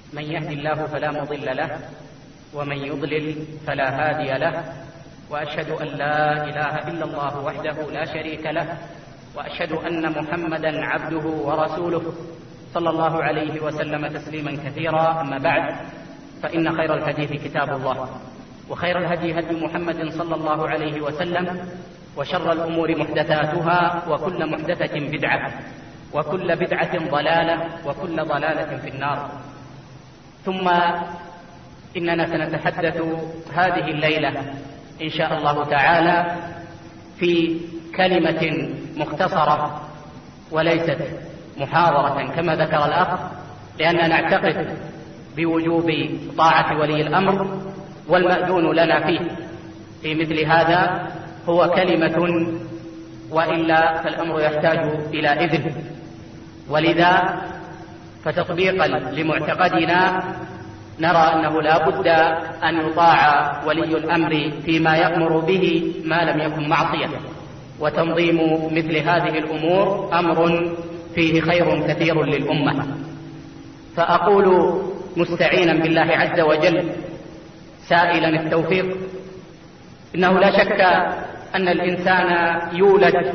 من يهد الله فلا مضل له ومن يضلل فلا هادي له، وأشهد أن لا إله إلا الله وحده لا شريك له، وأشهد أن محمدا عبده ورسوله صلى الله عليه وسلم تسليما كثيرا. أما بعد، فإن خير الحديث كتاب الله، وخير الهدي هدي محمد صلى الله عليه وسلم، وشر الأمور محدثاتها، وكل محدثة بدعة، وكل بدعة ضلالة، وكل ضلالة في النار. ثم إننا سنتحدث هذه الليلة إن شاء الله تعالى في كلمة مختصرة وليست محاضرة كما ذكر الأخ، لأننا نعتقد بوجوب طاعة ولي الأمر والمأذون لنا فيه. في مثل هذا هو كلمة، وإلا فالأمر يحتاج إلى إذن، ولذا فتطبيقا لمعتقدنا نرى أنه لا بد أن يطاع ولي الأمر فيما يأمر به ما لم يكن معصية، وتنظيم مثل هذه الأمور أمر فيه خير كثير للأمة. فأقول مستعينا بالله عز وجل سائلا التوفيق، إنه لا شك أن الإنسان يولد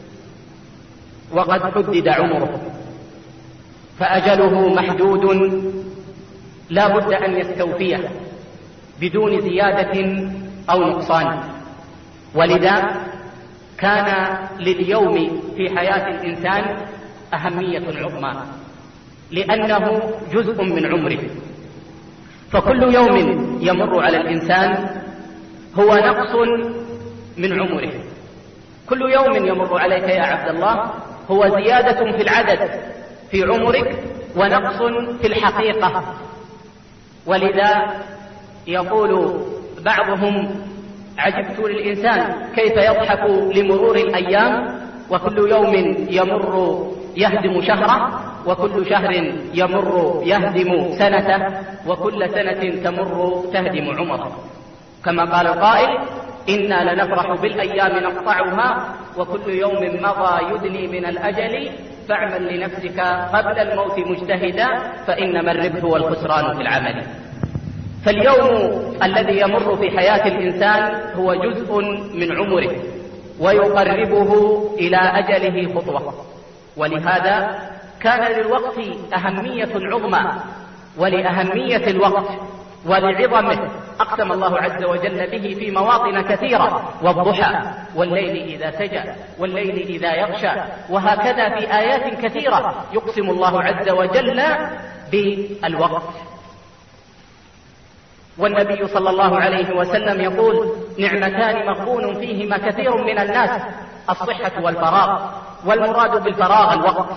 وقد حدد عمره، فأجله محدود لا بد أن يستوفيه بدون زيادة أو نقصان. ولذا كان لليوم في حياة الإنسان أهمية عظمى، لأنه جزء من عمره، فكل يوم يمر على الإنسان هو نقص من عمره. كل يوم يمر عليك يا عبد الله هو زيادة في العدد في عمرك ونقص في الحقيقة. ولذا يقول بعضهم: عجبت للإنسان كيف يضحك لمرور الأيام، وكل يوم يمر يهدم شهره، وكل شهر يمر يهدم سنته، وكل سنة تمر تهدم عمره. كما قال القائل: إنا لنفرح بالأيام نقطعها، وكل يوم مضى يدني من الأجل، فاعمل لنفسك قبل الموت مجتهدا، فإنما الربح والخسران في العمل. فاليوم الذي يمر في حياة الإنسان هو جزء من عمره، ويقربه إلى أجله خطوة. ولهذا كان للوقت أهمية عظمى، ولأهمية الوقت ولعظمه أقسم الله عز وجل به في مواطن كثيرة: والضحى والليل إذا سجى والليل إذا يغشى. وهكذا في آيات كثيرة يقسم الله عز وجل بالوقت. والنبي صلى الله عليه وسلم يقول: نعمتان مغبون فيهما كثير من الناس، الصحة والفراغ. والمراد بالفراغ الوقت.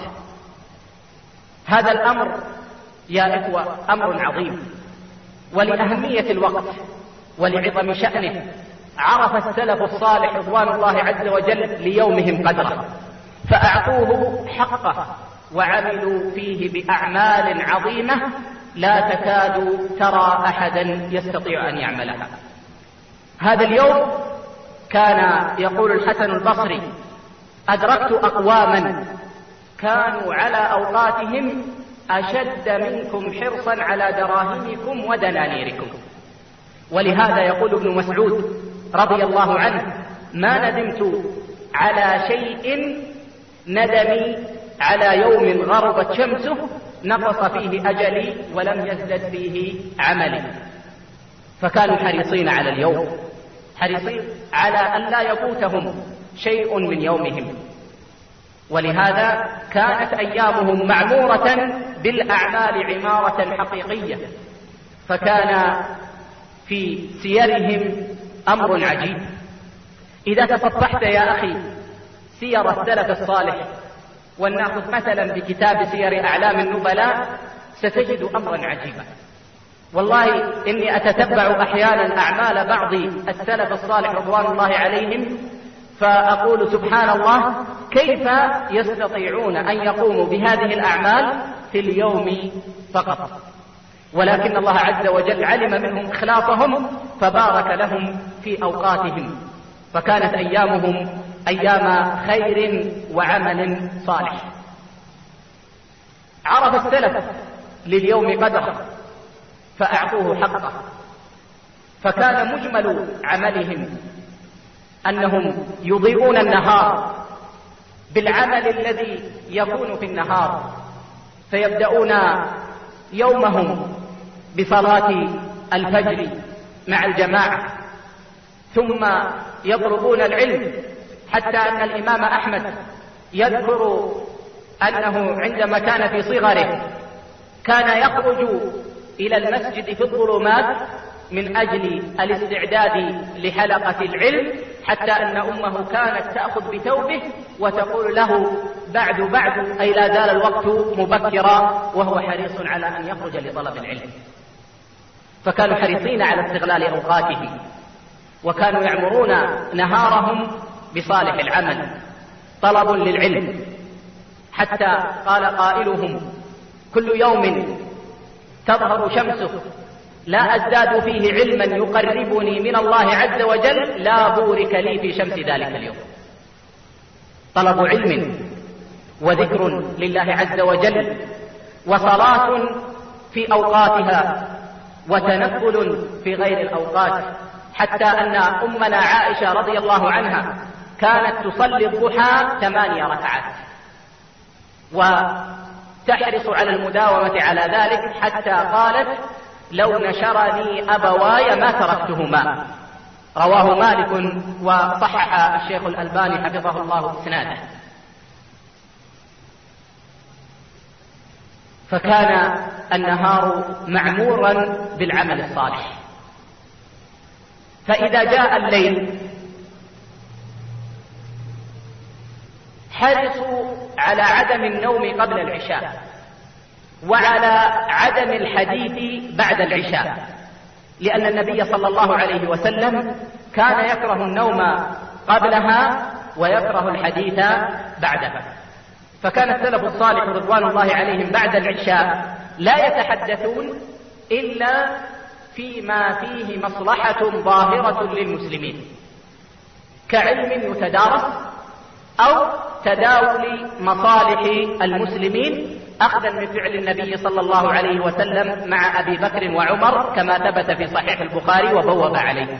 هذا الأمر يا إخوة أمر عظيم، ولأهمية الوقت ولعظم شأنه عرف السلف الصالح رضوان الله عز وجل ليومهم قدره، فأعطوه حقه وعملوا فيه بأعمال عظيمة لا تكاد ترى أحدا يستطيع أن يعملها. هذا اليوم كان يقول الحسن البصري: أدركت أقواما كانوا على أوقاتهم أشد منكم حرصا على دراهمكم ودنانيركم. ولهذا يقول ابن مسعود رضي الله عنه: ما ندمت على شيء ندمي على يوم غربت شمسه نقص فيه أجلي ولم يزدد فيه عملي. فكانوا حريصين على اليوم، حريصين على أن لا يفوتهم شيء من يومهم. ولهذا كانت أيامهم معمورة بالأعمال عمارة حقيقية. فكان في سيرهم أمر عجيب. إذا تصفحت يا أخي سير السلف الصالح، ولنأخذ مثلا بكتاب سير أعلام النبلاء، ستجد أمرا عجيبا. والله إني أتتبع أحيانا أعمال بعض السلف الصالح رضوان الله عليهم، فأقول سبحان الله، كيف يستطيعون أن يقوموا بهذه الأعمال في اليوم فقط؟ ولكن الله عز وجل علم منهم إخلاصهم فبارك لهم في أوقاتهم، فكانت أيامهم أيام خير وعمل صالح. عرف السلف لليوم قدره، فأعطوه حقه. فكان مجمل عملهم أنهم يضيئون النهار بالعمل الذي يكون في النهار، فيبدأون يومهم بصلاة الفجر مع الجماعة، ثم يطلبون العلم، حتى أن الإمام أحمد يذكر أنه عندما كان في صغره كان يخرج إلى المسجد في الظلمات من أجل الاستعداد لحلقة العلم، حتى أن أمه كانت تأخذ بثوبه وتقول له بعد أي لا زال الوقت مبكرا، وهو حريص على أن يخرج لطلب العلم. فكانوا حريصين على استغلال أوقاته، وكانوا يعمرون نهارهم بصالح العمل، طلب للعلم، حتى قال قائلهم: كل يوم تظهر شمسه لا أزداد فيه علما يقربني من الله عز وجل لا بورك لي في شمس ذلك اليوم. طلب علم وذكر لله عز وجل، وصلاة في أوقاتها، وتنفل في غير الأوقات، حتى أن أمنا عائشة رضي الله عنها كانت تصلي الضحى 8 ركعات، وتحرص على المداومة على ذلك، حتى قالت: لو نشرني أبواي ما تركتهما. رواه مالك وصحح الشيخ الألباني حفظه الله إسناده. فكان النهار معمورا بالعمل الصالح، فإذا جاء الليل حرصوا على عدم النوم قبل العشاء، وعلى عدم الحديث بعد العشاء، لأن النبي صلى الله عليه وسلم كان يكره النوم قبلها ويكره الحديث بعدها. فكان السلف الصالح رضوان الله عليهم بعد العشاء لا يتحدثون إلا فيما فيه مصلحة ظاهرة للمسلمين، كعلم يتدارس أو تداول مصالح المسلمين، أخذا من فعل النبي صلى الله عليه وسلم مع أبي بكر وعمر كما ثبت في صحيح البخاري وبوب عليه.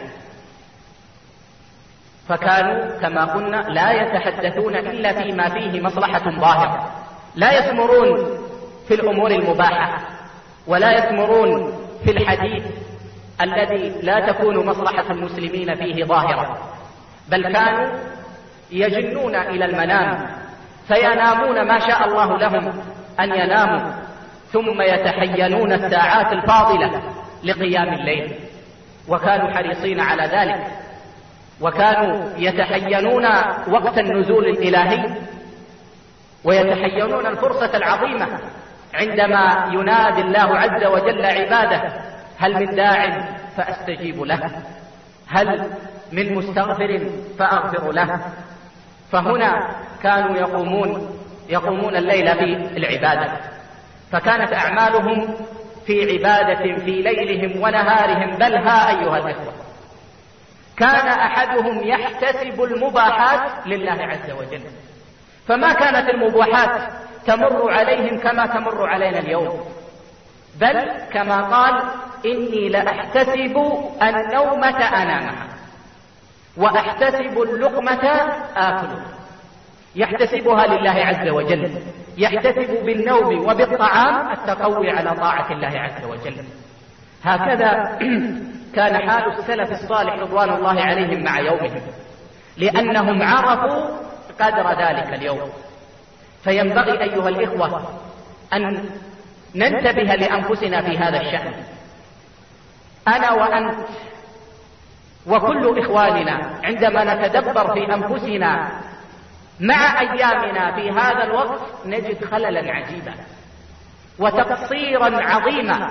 فكانوا كما قلنا لا يتحدثون إلا فيما فيه مصلحة ظاهرة، لا يثمرون في الأمور المباحة، ولا يثمرون في الحديث الذي لا تكون مصلحة المسلمين فيه ظاهرة، بل كانوا يجنون إلى المنام فينامون ما شاء الله لهم أن يناموا، ثم يتحينون الساعات الفاضلة لقيام الليل، وكانوا حريصين على ذلك، وكانوا يتحينون وقت النزول الإلهي، ويتحينون الفرصة العظيمة عندما ينادي الله عز وجل عباده: هل من داع فأستجيب له، هل من مستغفر فأغفر له. فهنا كانوا يقومون الليل في العبادة، فكانت أعمالهم في عبادة في ليلهم ونهارهم. بل ها أيها الإخوة، كان أحدهم يحتسب المباحات لله عز وجل، فما كانت المباحات تمر عليهم كما تمر علينا اليوم، بل كما قال: إني لأحتسب النومة أنامها وأحتسب اللقمة آكلها. يحتسبها لله عز وجل، يحتسب بالنوم وبالطعام التقوي على طاعة الله عز وجل. هكذا كان حال السلف الصالح رضوان الله عليهم مع يومهم، لأنهم عرفوا قدر ذلك اليوم. فينبغي أيها الإخوة أن ننتبه لأنفسنا في هذا الشأن، أنا وأنت وكل إخواننا، عندما نتدبر في أنفسنا مع أيامنا في هذا الوقت نجد خللا عجيبا وتقصيرا عظيما.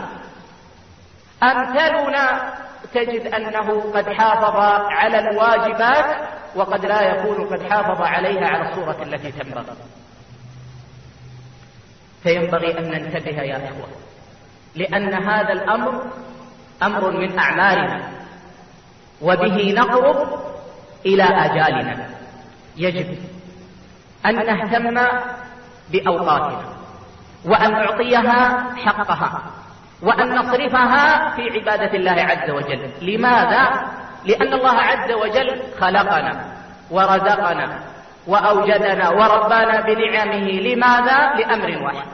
أمثالنا تجد أنه قد حافظ على الواجبات وقد لا يكون قد حافظ عليها على الصورة التي تنبغي. فينبغي أن ننتبه يا إخوة، لأن هذا الأمر أمر من أعمالنا، وبه نقرب إلى آجالنا. يجب أن نهتم بأوقاتنا وأن نعطيها حقها، وأن نصرفها في عبادة الله عز وجل. لماذا؟ لأن الله عز وجل خلقنا ورزقنا وأوجدنا وربانا بنعمه. لماذا؟ لأمر واحد: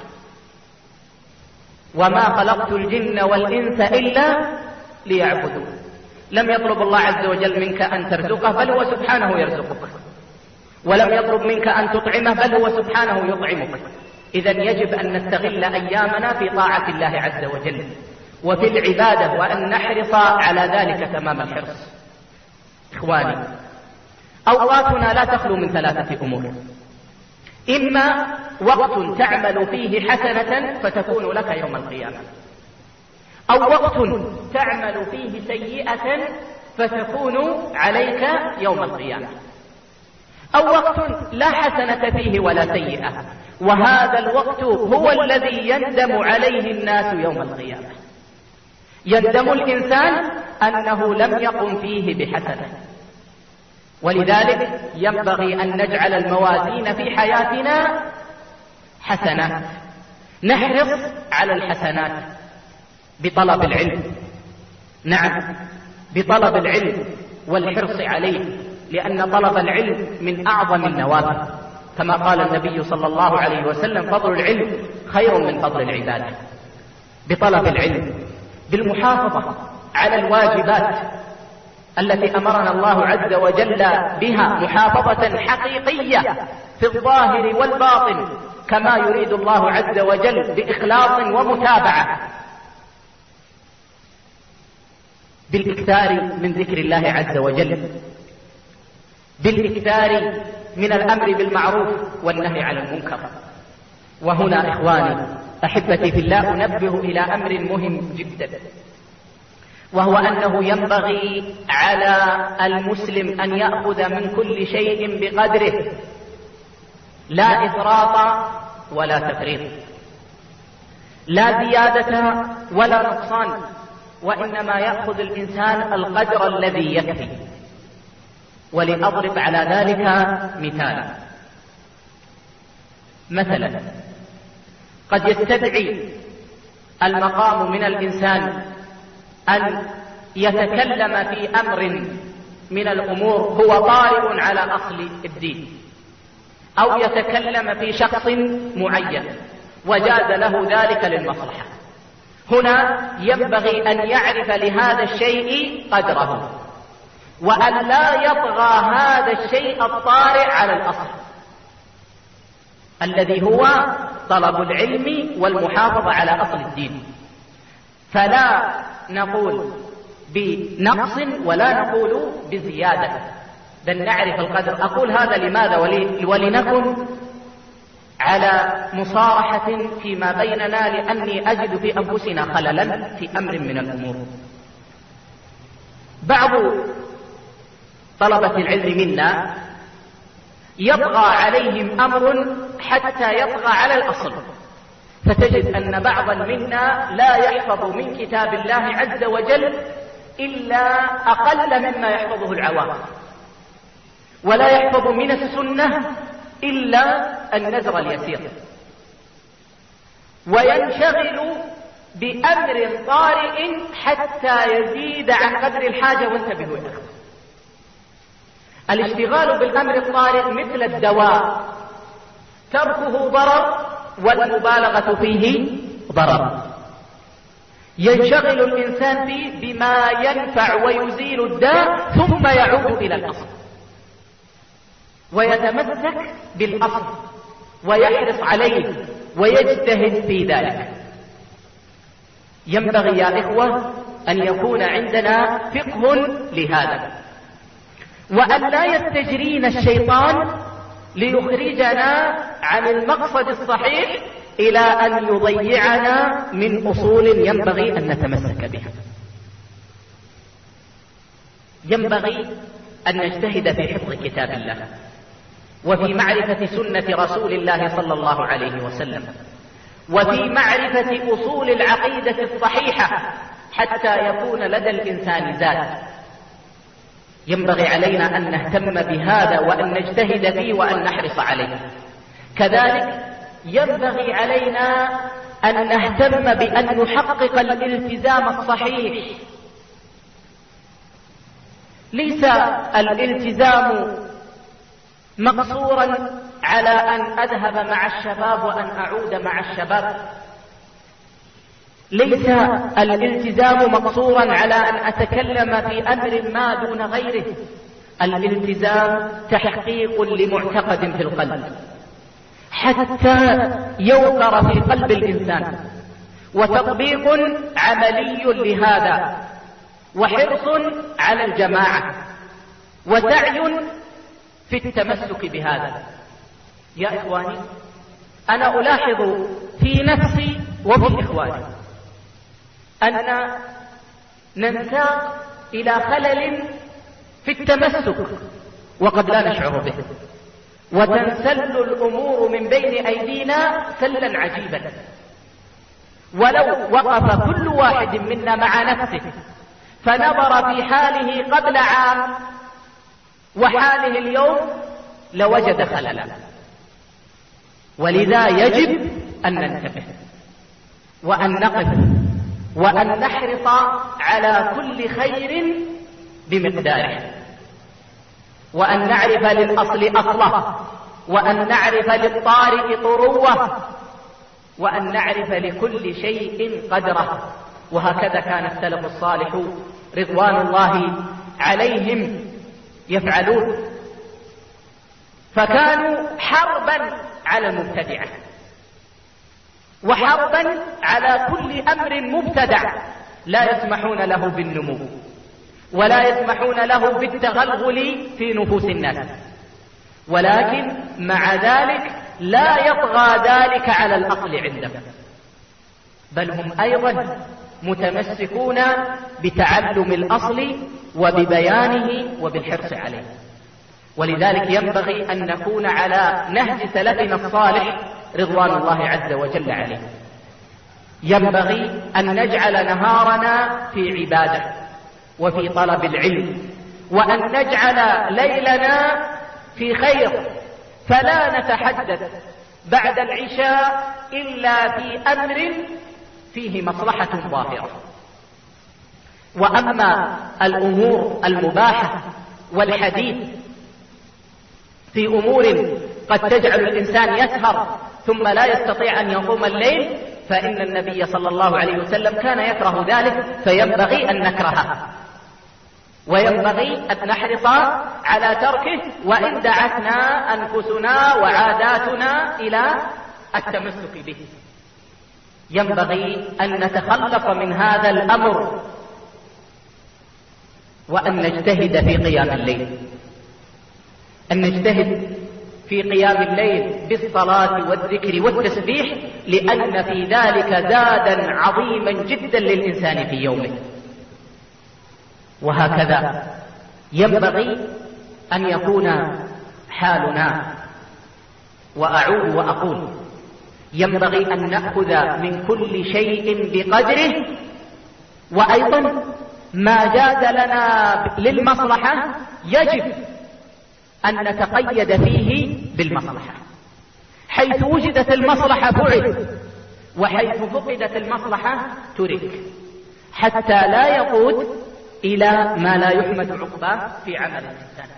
وما خلقت الجن والإنس إلا ليعبدون. لم يطلب الله عز وجل منك أن ترزقه، بل هو سبحانه يرزقك. ولم يطلب منك أن تطعمه، بل هو سبحانه يطعمك. إذن يجب أن نستغل أيامنا في طاعة الله عز وجل وفي العبادة، وأن نحرص على ذلك تمام الحرص. إخواني، أوقاتنا لا تخلو من ثلاثة أمور: إما وقت تعمل فيه حسنة فتكون لك يوم القيامة، أو وقت تعمل فيه سيئة فتكون عليك يوم القيامة، أو وقت لا حسنة فيه ولا سيئة، وهذا الوقت هو الذي يندم عليه الناس يوم القيامة. يندم الإنسان أنه لم يقم فيه بحسنة. ولذلك ينبغي أن نجعل الموازين في حياتنا حسنات، نحرص على الحسنات بطلب العلم. نعم، بطلب العلم والحرص عليه، لأن طلب العلم من أعظم النوافل، كما قال النبي صلى الله عليه وسلم: فضل العلم خير من فضل العبادة. بطلب العلم، بالمحافظة على الواجبات التي أمرنا الله عز وجل بها محافظة حقيقية في الظاهر والباطن، كما يريد الله عز وجل، بإخلاص ومتابعة، بالإكثار من ذكر الله عز وجل، بالإكثار من الأمر بالمعروف والنهي عن المنكر. وهنا إخواني أحبتي في الله أنبه إلى أمر مهم جدا، وهو أنه ينبغي على المسلم أن يأخذ من كل شيء بقدره، لا إفراط ولا تفريط، لا زيادة ولا نقصان، وإنما يأخذ الإنسان القدر الذي يكفي. ولأضرب على ذلك مثلا قد يستدعي المقام من الإنسان أن يتكلم في أمر من الأمور هو طارئ على أصل الدين، أو يتكلم في شخص معين وجاز له ذلك للمصلحة. هنا ينبغي أن يعرف لهذا الشيء قدره، وأن لا يطغى هذا الشيء الطارئ على الأصل الذي هو طلب العلم والمحافظة على أصل الدين. فلا نقول بنقص ولا نقول بزيادة، بل نعرف القدر. أقول هذا لماذا؟ ولنكن على مصارحة فيما بيننا، لأني أجد في أنفسنا خللا في أمر من الأمور. بعض طلبة العلم منا يطغى عليهم أمر حتى يطغى على الأصل، فتجد أن بعضا منا لا يحفظ من كتاب الله عز وجل إلا أقل مما يحفظه العوام، ولا يحفظ من السنة إلا النزر اليسير، وينشغل بأمر طارئ حتى يزيد عن قدر الحاجة. وانتبهوا يا أخوة، الاشتغال بالأمر الطارئ مثل الدواء، تركه ضرر والمبالغة فيه ضرر. ينشغل الإنسان فيه بما ينفع ويزيل الداء ثم يعود إلى الأصل، ويتمسك بالأصل ويحرص عليه ويجتهد في ذلك. ينبغي يا إخوة أن يكون عندنا فقه لهذا، وأن لا يستجرينا الشيطان ليخرجنا عن المقصد الصحيح إلى أن يضيعنا من أصول ينبغي أن نتمسك بها. ينبغي أن نجتهد في حفظ كتاب الله وفي معرفة سنة رسول الله صلى الله عليه وسلم، وفي معرفة أصول العقيدة الصحيحة حتى يكون لدى الإنسان ذات. ينبغي علينا أن نهتم بهذا وأن نجتهد فيه وأن نحرص عليه. كذلك ينبغي علينا أن نهتم بأن نحقق الالتزام الصحيح. ليس الالتزام مقصورا على أن أذهب مع الشباب وأن أعود مع الشباب، ليس الالتزام مقصورا على أن أتكلم في أمر ما دون غيره. الالتزام تحقيق لمعتقد في القلب حتى يوقر في قلب الإنسان، وتطبيق عملي لهذا، وحرص على الجماعة، وسعي في التمسك بهذا. يا إخواني، أنا ألاحظ في نفسي وفي إخواني أن ننساق إلى خلل في التمسك وقد لا نشعر به، وتنسل الأمور من بين أيدينا سلا عجيبا. ولو وقف كل واحد منا مع نفسه فنظر في حاله قبل عام وحاله اليوم لوجد خللا. ولذا يجب أن ننتبه وأن نقف وأن نحرص على كل خير بمقداره، وأن نعرف للأصل أصله، وأن نعرف للطارئ طروه، وأن نعرف لكل شيء قدره. وهكذا كان السلف الصالح رضوان الله عليهم يفعلون، فكانوا حربا على المبتدعة، وحربا على كل أمر مبتدع لا يسمحون له بالنمو، ولا يسمحون له بالتغلغل في نفوس الناس. ولكن مع ذلك لا يطغى ذلك على الأصل عندهم، بل هم أيضا متمسكون بتعلم الأصل وببيانه وبالحرص عليه. ولذلك ينبغي أن نكون على نهج سلفنا الصالح رضوان الله عز وجل عليه. ينبغي أن نجعل نهارنا في عبادة وفي طلب العلم، وأن نجعل ليلنا في خير، فلا نتحدث بعد العشاء إلا في أمر فيه مصلحة ظاهرة. وأما الأمور المباحة والحديث في أمور قد تجعل الإنسان يسهر ثم لا يستطيع أن يقوم الليل، فإن النبي صلى الله عليه وسلم كان يكره ذلك، فينبغي أن نكرهه، وينبغي أن نحرص على تركه، وإن دعتنا أنفسنا وعاداتنا إلى التمسك به. ينبغي أن نتخلص من هذا الأمر، وأن نجتهد في قيام الليل، أن نجتهد في قيام الليل بالصلاة والذكر والتسبيح، لأن في ذلك زادا عظيما جدا للإنسان في يومه. وهكذا ينبغي أن يكون حالنا. وأعود وأقول ينبغي أن نأخذ من كل شيء بقدره، وأيضا ما جاز لنا للمصلحة يجب أن نتقيد فيه بالمصلحة. حيث وجدت المصلحة فعل، وحيث فقدت المصلحة ترك، حتى لا يقود إلى ما لا يحمد عقباه في عمل الإنسان.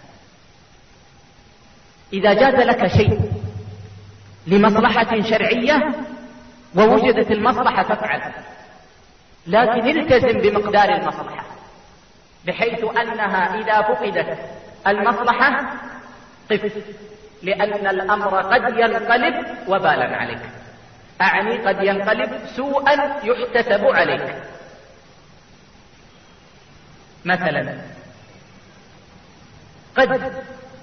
إذا جاز لك شيء لمصلحة شرعية ووجدت المصلحة فافعل، لكن التزم بمقدار المصلحة، بحيث أنها إذا فقدت المصلحة قف، لأن الأمر قد ينقلب وبالا عليك، أعني قد ينقلب سوءا يحتسب عليك. مثلا قد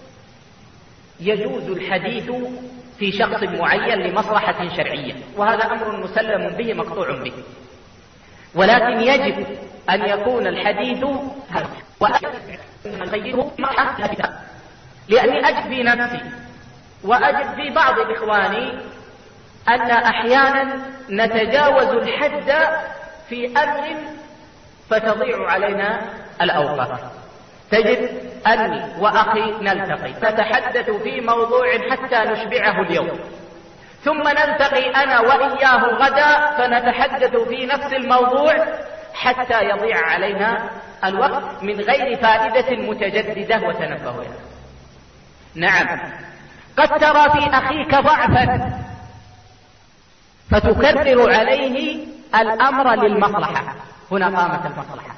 يجوز الحديث في شخص معين لمصلحة شرعية، وهذا أمر مسلم به مقطوع به، ولكن يجب أن يكون الحديث لأني أجد في نفسي وأجد في بعض إخواني أن أحيانا نتجاوز الحد في أمر فتضيع علينا الأوقات. تجد أني وأخي نلتقي نتحدث في موضوع حتى نشبعه اليوم، ثم نلتقي أنا وإياه غدا فنتحدث في نفس الموضوع حتى يضيع علينا الوقت من غير فائدة متجددة. وتنبهوا يا نعم، قد ترى في أخيك ضعفا فتكرر عليه الأمر للمصلحة، هنا قامت المصلحة.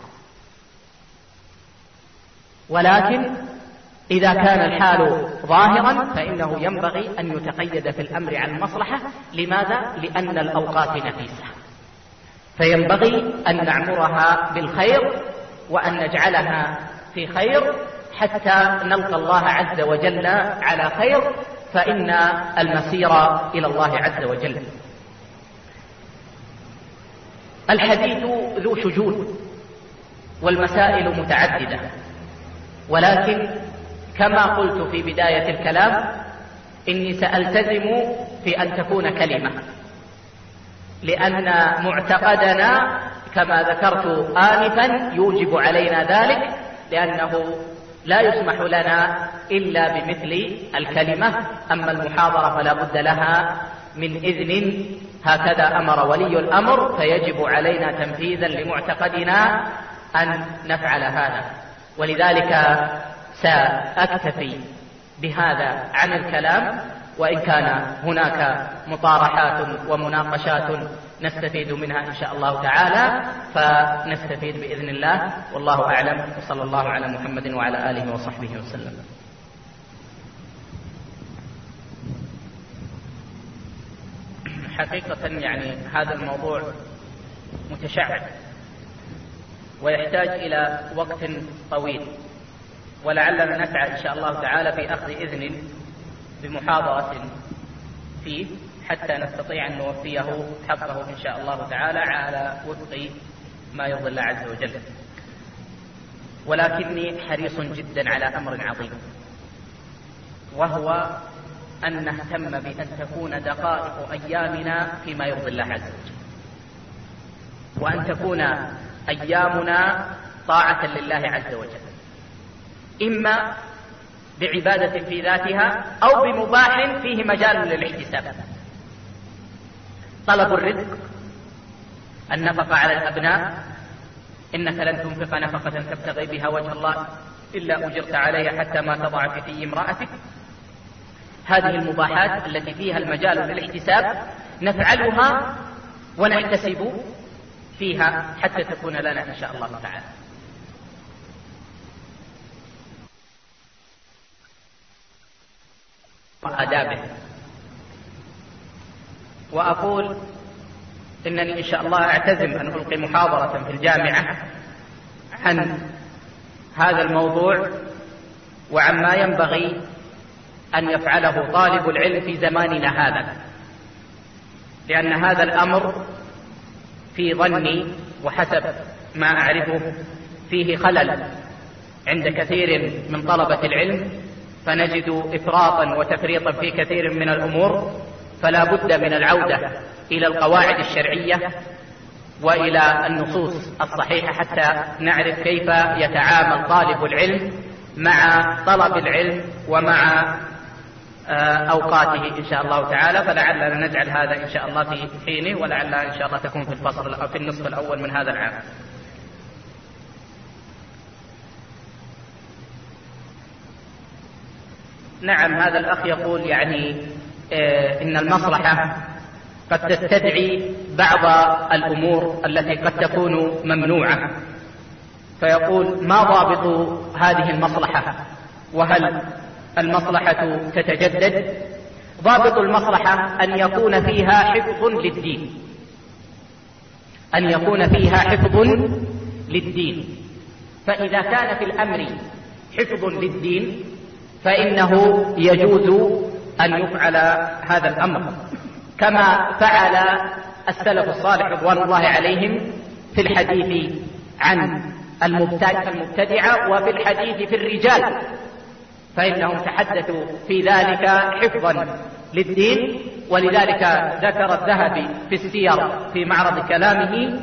ولكن إذا كان الحال ظاهرا فإنه ينبغي أن يتقيد في الأمر عن المصلحة. لماذا؟ لأن الأوقات نفيسة، فينبغي أن نعمرها بالخير وأن نجعلها في خير حتى نلقى الله عز وجل على خير، فإن المسير إلى الله عز وجل. الحديث ذو شجون والمسائل متعددة، ولكن كما قلت في بداية الكلام إني سألتزم في أن تكون كلمة، لأن معتقدنا كما ذكرت آنفا يوجب علينا ذلك، لأنه لا يسمح لنا إلا بمثل الكلمة. أما المحاضرة فلا بد لها من إذن، هكذا أمر ولي الأمر، فيجب علينا تنفيذا لمعتقدنا أن نفعل هذا. ولذلك سأكتفي بهذا عن الكلام، وإن كان هناك مطارحات ومناقشات نستفيد منها إن شاء الله تعالى فنستفيد بإذن الله، والله أعلم، وصلى الله على محمد وعلى آله وصحبه وسلم. حقيقة يعني هذا الموضوع متشعب ويحتاج إلى وقت طويل، ولعلنا نسعى إن شاء الله تعالى في أخذ إذن بمحاضرة فيه حتى نستطيع أن نوفيه حقه إن شاء الله تعالى على وفق ما يرضي الله عز وجل. ولكني حريص جدا على أمر عظيم، وهو أن نهتم بأن تكون دقائق أيامنا فيما يرضي الله عز وجل، وأن تكون أيامنا طاعة لله عز وجل، إما بعبادة في ذاتها أو بمباح فيه مجال للاحتساب. طلب الرزق، النفقة على الأبناء، إنك لن تنفق نفقة تبتغي بها وجه الله إلا أجرت عليها حتى ما تضع في في امرأتك. هذه المباحات التي فيها المجال للاحتساب نفعلها ونحتسب فيها حتى تكون لنا إن شاء الله تعالى. وآدابه. وأقول إنني إن شاء الله أعتزم أن ألقي محاضرة في الجامعة عن هذا الموضوع وعما ينبغي أن يفعله طالب العلم في زماننا هذا، لأن هذا الأمر في ظني وحسب ما أعرفه فيه خلل عند كثير من طلبة العلم، فنجد إفراطا وتفريطا في كثير من الأمور، فلا بد من العودة إلى القواعد الشرعية وإلى النصوص الصحيحة حتى نعرف كيف يتعامل طالب العلم مع طلب العلم ومع أوقاته إن شاء الله تعالى. فلعلنا نجعل هذا إن شاء الله في حينه، ولعلها إن شاء الله تكون في الفصل أو في النصف الأول من هذا العام. نعم، هذا الأخ يقول يعني إن المصلحة قد تستدعي بعض الأمور التي قد تكون ممنوعة، فيقول ما ضابط هذه المصلحة، وهل المصلحة تتجدد؟ ضابط المصلحة أن يكون فيها حفظ للدين، أن يكون فيها حفظ للدين. فإذا كان في الأمر حفظ للدين فإنه يجوز أن يفعل هذا الأمر، كما فعل السلف الصالح رضوان الله عليهم في الحديث عن المبتدعة وفي الحديث في الرجال، فإنهم تحدثوا في ذلك حفظا للدين. ولذلك ذكر الذهبي في السير في معرض كلامه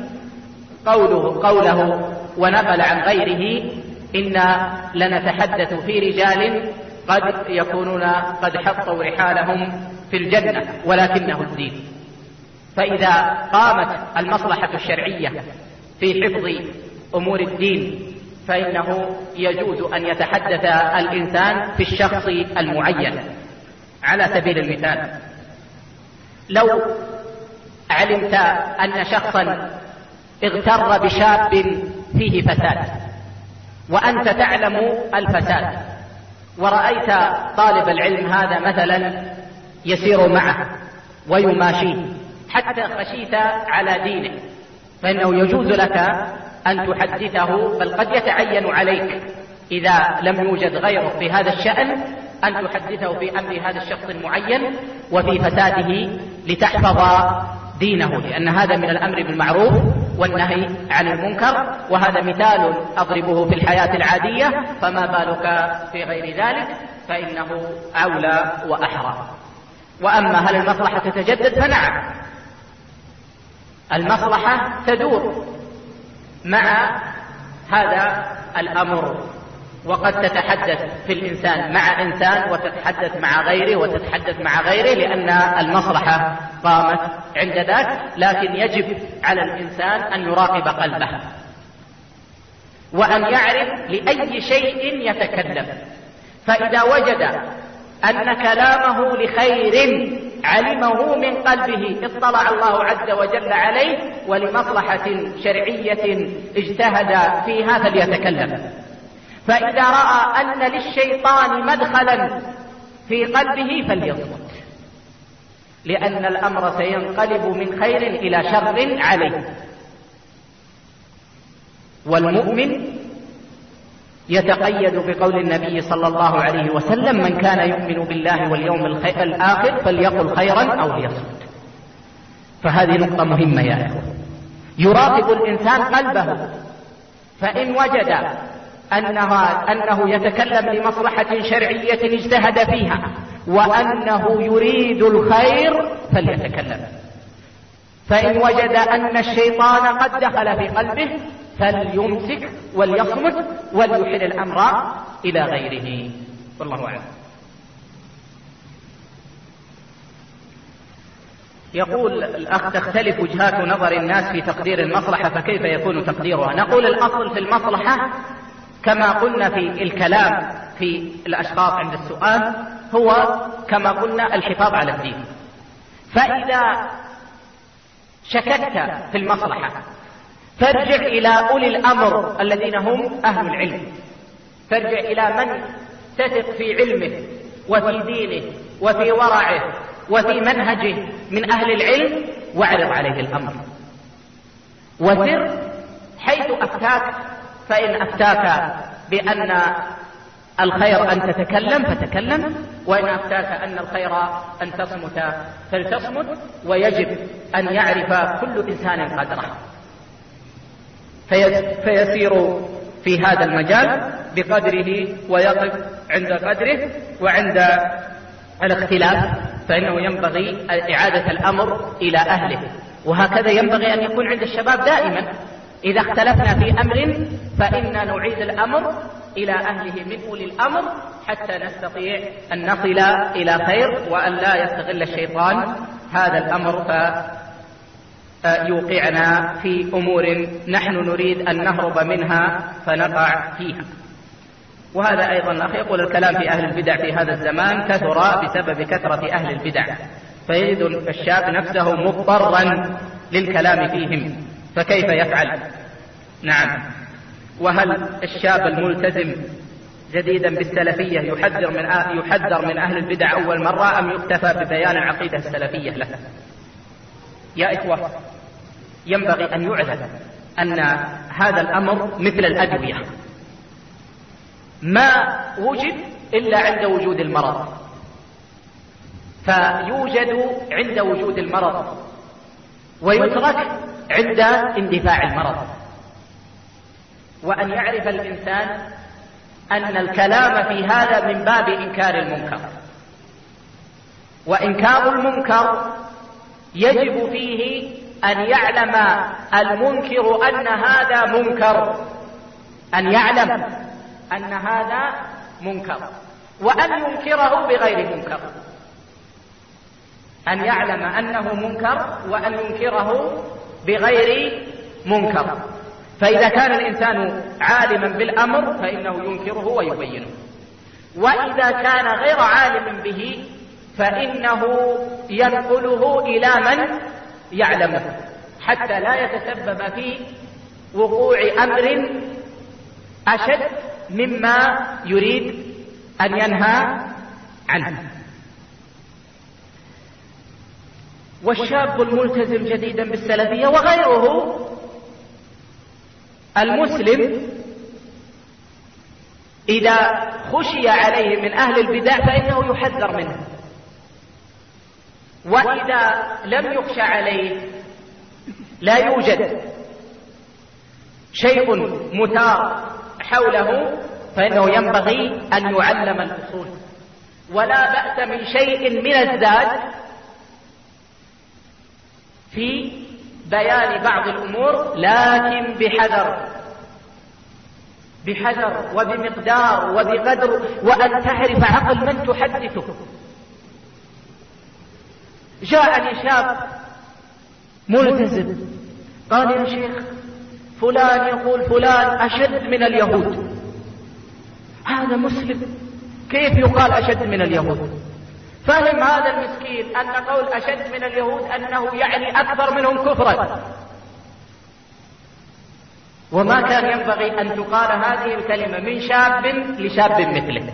قوله ونقل عن غيره: إنا لنتحدث في رجال قد يكونون قد حطوا رحالهم في الجنة ولكنه الدين. فإذا قامت المصلحة الشرعية في حفظ أمور الدين فإنه يجوز أن يتحدث الإنسان في الشخص المعين. على سبيل المثال، لو علمت أن شخصا اغتر بشاب فيه فساد وأنت تعلم الفساد، ورأيت طالب العلم هذا مثلا يسير معه ويماشيه حتى خشيت على دينه، فإنه يجوز لك أن تحدثه، بل قد يتعين عليك إذا لم يوجد غيره في هذا الشأن أن تحدثه في أمر هذا الشخص المعين وفي فساده لتحفظ دينه، لأن هذا من الأمر بالمعروف والنهي عن المنكر، وهذا مثال أضربه في الحياة العادية، فما بالك في غير ذلك فإنه أولى وأحرى. وأما هل المصلحة تتجدد؟ فنعم، المصلحة تدور مع هذا الأمر، وقد تتحدث في الإنسان مع إنسان وتتحدث مع غيره وتتحدث مع غيره، لأن المصلحة قامت عند ذاك. لكن يجب على الإنسان أن يراقب قلبه وأن يعرف لأي شيء يتكلم، فإذا وجد أن كلامه لخير علمه من قلبه اطلع الله عز وجل عليه ولمصلحة شرعية اجتهد فيها فليتكلم. فإذا رأى أن للشيطان مدخلا في قلبه فليصمت، لأن الأمر سينقلب من خير إلى شر عليه. والمؤمن يتقيد بقول النبي صلى الله عليه وسلم: من كان يؤمن بالله واليوم الآخر فليقل خيرا أو ليصمت. فهذه نقطة مهمة يا أخوة، يراقب الإنسان قلبه، فإن وجد أنه يتكلم لمصلحة شرعية اجتهد فيها وأنه يريد الخير فليتكلم، فإن وجد أن الشيطان قد دخل في قلبه فليمسك وليصمت وليحل الأمر إلى غيره، والله أعلم. يقول الأخ: تختلف وجهات نظر الناس في تقدير المصلحة، فكيف يكون تقديرها؟ نقول الأصل في المصلحة كما قلنا في الكلام في الأشخاص عند السؤال هو كما قلنا الحفاظ على الدين. فإذا شككت في المصلحة فارجع إلى أولي الأمر الذين هم أهل العلم، فارجع إلى من تثق في علمه وفي دينه وفي ورعه وفي منهجه من أهل العلم، واعرض عليه الأمر وسر حيث أفتاك. فإن أفتاك بأن الخير أن تتكلم فتكلم، وإن أفتاك أن الخير أن تصمت فلتصمت. ويجب أن يعرف كل إنسان قدره، فيسير في هذا المجال بقدره ويقف عند قدره. وعند الاختلاف فإنه ينبغي إعادة الأمر إلى أهله، وهكذا ينبغي أن يكون عند الشباب دائما. إذا اختلفنا في أمر فإنا نعيد الأمر إلى أهله من أولي الأمر حتى نستطيع أن نصل إلى خير، وأن لا يستغل الشيطان هذا الأمر فيوقعنا في أمور نحن نريد أن نهرب منها فنقع فيها. وهذا أيضا الأخ يقول: الكلام في أهل البدع في هذا الزمان كثر بسبب كثرة أهل البدع، فيجد الشاب نفسه مضطرا للكلام فيهم، فكيف يفعل؟ نعم. وهل الشاب الملتزم جديدا بالسلفية يحذر من أهل البدع أول مرة، أم يكتفى ببيان العقيدة السلفية له؟ يا إخوة، ينبغي أن يعلم أن هذا الأمر مثل الأدوية، ما وجد إلا عند وجود المرض، فيوجد عند وجود المرض ويترك عند اندفاع المرض. وأن يعرف الإنسان أن الكلام في هذا من باب إنكار المنكر، وإنكار المنكر يجب فيه أن يعلم المنكر أن هذا منكر، أن يعلم أن هذا منكر، وأن ينكره بغير منكر. أن يعلم أنه منكر وأن ينكره بغير منكر. فإذا كان الإنسان عالما بالأمر فإنه ينكره ويبينه، وإذا كان غير عالم به فإنه ينقله إلى من يعلمه حتى لا يتسبب في وقوع أمر أشد مما يريد أن ينهى عنه. والشاب الملتزم جديدا بالسلفية وغيره المسلم إذا خشي عليه من أهل البدع فإنه يحذر منه، وإذا لم يخشى عليه لا يوجد شيء مثار حوله فإنه ينبغي أن يعلم الأصول. ولا بأس من شيء من الزاد في بيان بعض الأمور، لكن بحذر وبمقدار وبقدر، وأن تعرف عقل من تحدثه. جاءني شاب ملتزم قال: يا شيخ فلان يقول فلان أشد من اليهود. هذا مسلم، كيف يقال أشد من اليهود؟ فهم هذا المسكين أن قول أشد من اليهود أنه يعني أكثر منهم كفرا، وما كان ينبغي أن تقال هذه الكلمة من شاب لشاب مثله.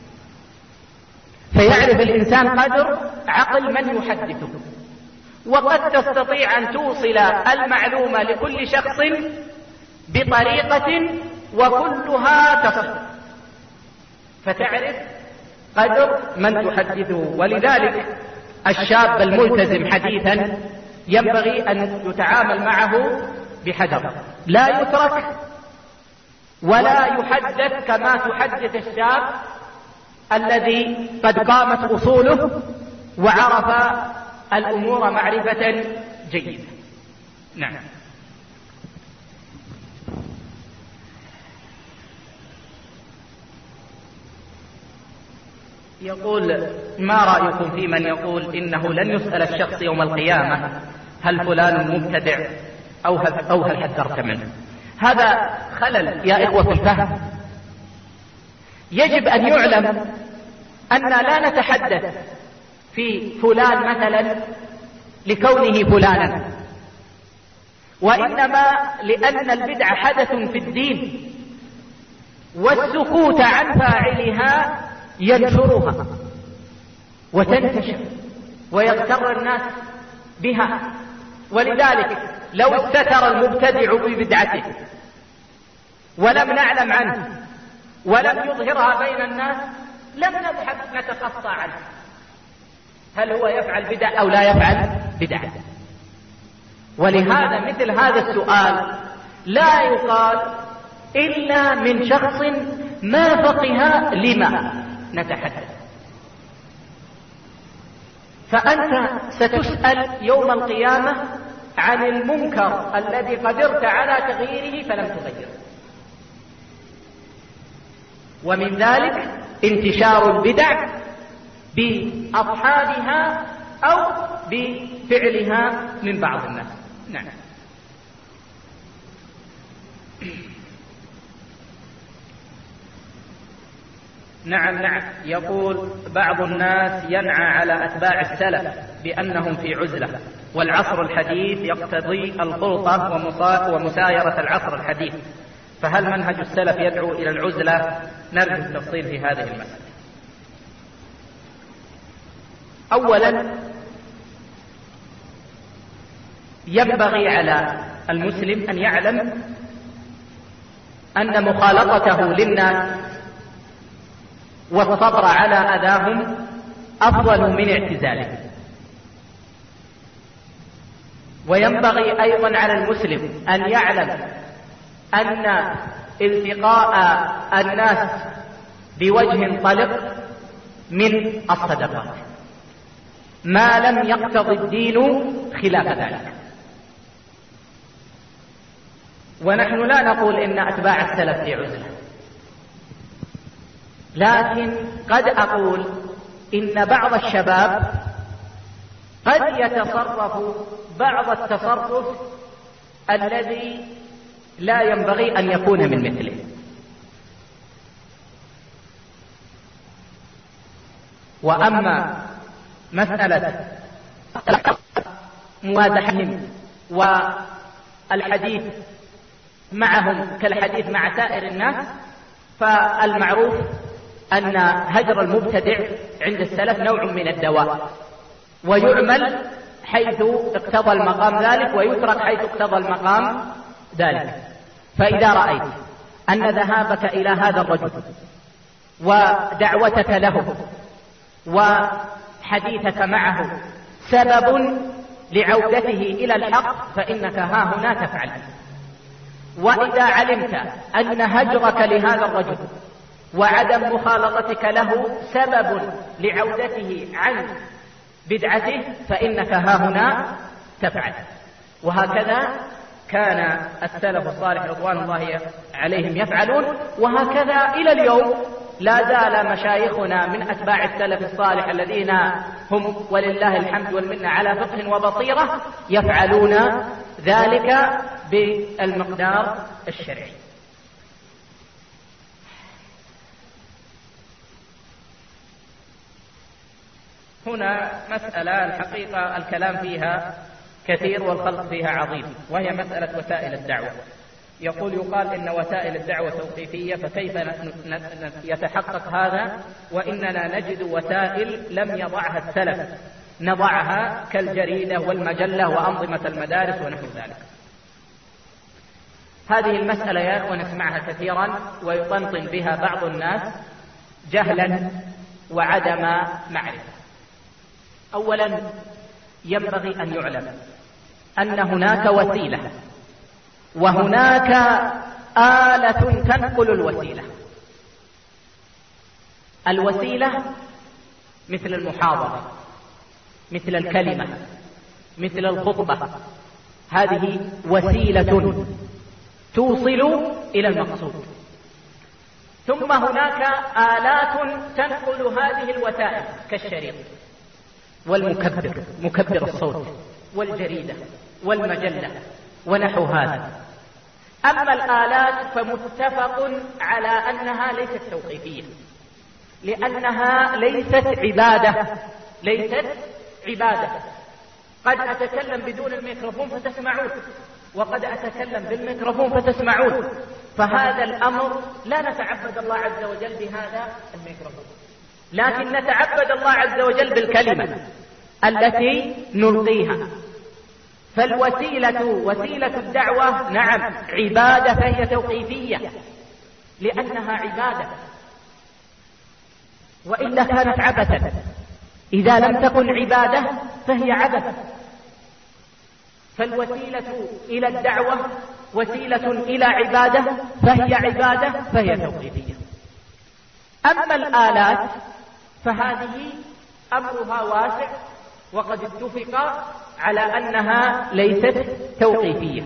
فيعرف الإنسان قدر عقل من يحدثه، وقد تستطيع أن توصل المعلومة لكل شخص بطريقة وكلها تصل، فتعرف قدر من تحدثه. ولذلك الشاب الملتزم حديثا ينبغي أن يتعامل معه بحذر، لا يترك ولا يحدث كما تحدث الشاب الذي قد قامت أصوله وعرف الأمور معرفة جيدة. نعم. يقول: ما رأيكم في من يقول إنه لن يسأل الشخص يوم القيامة هل فلان مبتدع أو هل حذرت منه؟ هذا خلل يا إخوة في الفهم. يجب أن يعلم أن لا نتحدث في فلان مثلا لكونه فلانا، وإنما لأن البدع حدث في الدين، والسكوت عن فاعلها ينشرها وتنتشر ويغتر الناس بها. ولذلك لو استتر المبتدع ببدعته ولم نعلم عنه ولم يظهرها بين الناس لم نبحث نتخطى عنه هل هو يفعل بدع أو لا يفعل بدع. ولهذا مثل هذا السؤال لا يقال إلا من شخص ما فقه لما نتحدث. فأنت ستسأل يوم القيامة عن المنكر الذي قدرت على تغييره فلم تغيره، ومن ذلك انتشار البدع بأصحابها أو بفعلها من بعض الناس. نعم. نعم. يقول: بعض الناس ينعى على أتباع السلف بأنهم في عزلة، والعصر الحديث يقتضي الخلطة ومسايرة العصر الحديث، فهل منهج السلف يدعو إلى العزلة؟ نرجو التفصيل في هذه المسألة. أولا ينبغي على المسلم أن يعلم أن مخالطته للناس والصبر على أذاهم أفضل من اعتزالهم. وينبغي أيضا على المسلم أن يعلم أن التقاء الناس بوجه طلق من الصدقات ما لم يقتضي الدين خلاف ذلك. ونحن لا نقول إن أتباع السلف في عزلة، لكن قد أقول إن بعض الشباب قد يتصرف بعض التصرف الذي لا ينبغي أن يكون من مثله. وأما مسألة موازحهم والحديث معهم كالحديث مع سائر الناس، فالمعروف أن هجر المبتدع عند السلف نوع من الدواء، ويعمل حيث اقتضى المقام ذلك ويترك حيث اقتضى المقام ذلك. فإذا رأيت أن ذهابك إلى هذا الرجل ودعوتك له وحديثك معه سبب لعودته إلى الحق فإنك ها هنا تفعل. وإذا علمت أن هجرك لهذا الرجل وعدم مخالطتك له سبب لعودته عن بدعته فإنك ها هنا تفعل. وهكذا كان السلف الصالح رضوان الله عليهم يفعلون، وهكذا إلى اليوم لا زال مشايخنا من أتباع السلف الصالح الذين هم ولله الحمد والمنة على فقه وبصيرة يفعلون ذلك بالمقدار الشرعي. هنا مسألة الحقيقة الكلام فيها كثير والخلق فيها عظيم، وهي مسألة وسائل الدعوة. يقال إن وسائل الدعوة توقيفية، فكيف يتحقق هذا وإننا نجد وسائل لم يضعها السلف نضعها كالجريدة والمجلة وأنظمة المدارس ونحو ذلك. هذه المسألة يا أخوة نسمعها كثيرا ويطنطن بها بعض الناس جهلا وعدم معرفة. أولا ينبغي أن يعلم أن هناك وسيلة وهناك آلة تنقل الوسيلة. الوسيلة مثل المحاضرة، مثل الكلمة، مثل الخطبة، هذه وسيلة توصل إلى المقصود. ثم هناك آلات تنقل هذه الوسائل كالشريط والمكبر، مكبر الصوت، والجريدة والمجلة ونحو هذا. أما الآلات فمتفق على أنها ليست توقيفية، لأنها ليست عبادة. قد أتكلم بدون الميكروفون فتسمعون، وقد أتكلم بالميكروفون فتسمعون، فهذا الأمر لا نتعبد الله عز وجل بهذا الميكروفون، لكن نتعبد الله عز وجل بالكلمة التي نلقيها. فالوسيلة وسيلة الدعوة نعم عبادة، فهي توقيفية لأنها عبادة، وإلا كانت عبثا. إذا لم تكن عبادة فهي عبث. فالوسيلة إلى الدعوة وسيلة إلى عبادة، فهي عبادة، فهي توقيفية. أما الآلات فهذه أمرها واسع، وقد اتفق على أنها ليست توقيفية.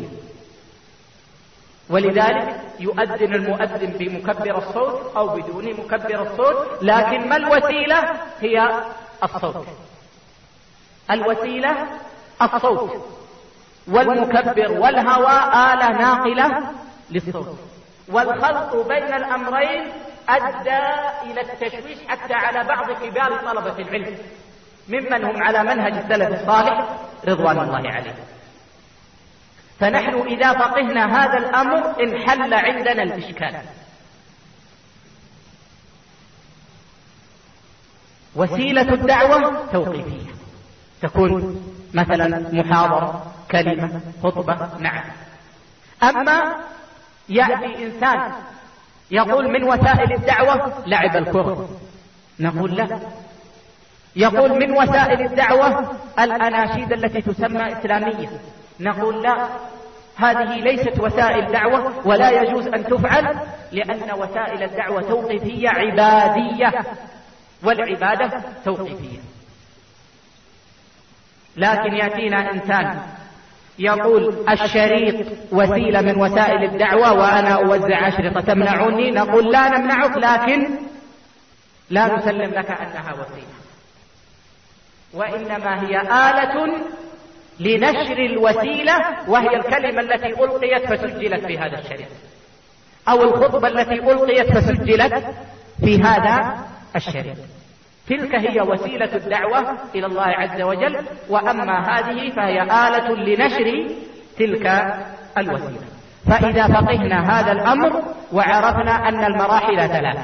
ولذلك يؤذن المؤذن بمكبر الصوت أو بدون مكبر الصوت، لكن ما الوسيلة؟ هي الصوت. الوسيلة الصوت، والمكبر والهواء آلة ناقلة للصوت. والخلط بين الأمرين أدى إلى التشويش حتى على بعض كبار طلبة العلم ممن هم على منهج السلف الصالح رضوان الله عليه. فنحن إذا فقهنا هذا الأمر انحل عندنا الإشكال. وسيلة الدعوة توقيفية، تكون مثلا محاضرة، كلمة، خطبة، نعم. أما يأتي إنسان يقول من وسائل الدعوة لعب الكرة، نقول لا. يقول من وسائل الدعوة الأناشيد التي تسمى إسلامية، نقول لا، هذه ليست وسائل دعوة ولا يجوز أن تفعل، لأن وسائل الدعوة توقيفية عبادية، والعبادة توقيفية. لكن يأتينا إنسان يقول الشريط وسيلة من وسائل الدعوة وأنا أوزع أشرطة تمنعني، نقول لا نمنعك، لكن لا نسلم لك أنها وسيلة. وإنما هي آلة لنشر الوسيلة، وهي الكلمة التي ألقيت فسجلت في هذا الشريط، أو الخطبة التي ألقيت فسجلت في هذا الشريط. تلك هي وسيلة الدعوة إلى الله عز وجل، وأما هذه فهي آلة لنشر تلك الوسيلة. فإذا فقهنا هذا الأمر وعرفنا أن المراحل ثلاثة: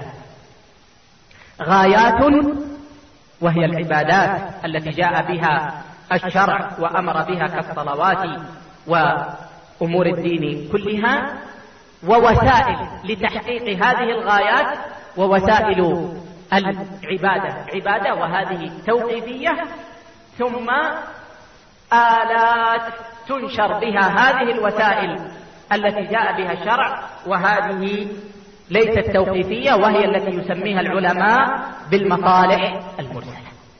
غايات وهي العبادات التي جاء بها الشرع وأمر بها كالصلوات وأمور الدين كلها، ووسائل لتحقيق هذه الغايات، ووسائل عبادة وهذه توقيفية، ثم آلات تنشر بها هذه الوسائل التي جاء بها الشرع، وهذه ليست توقيفية، وهي التي يسميها العلماء بالمصالح المرسلة.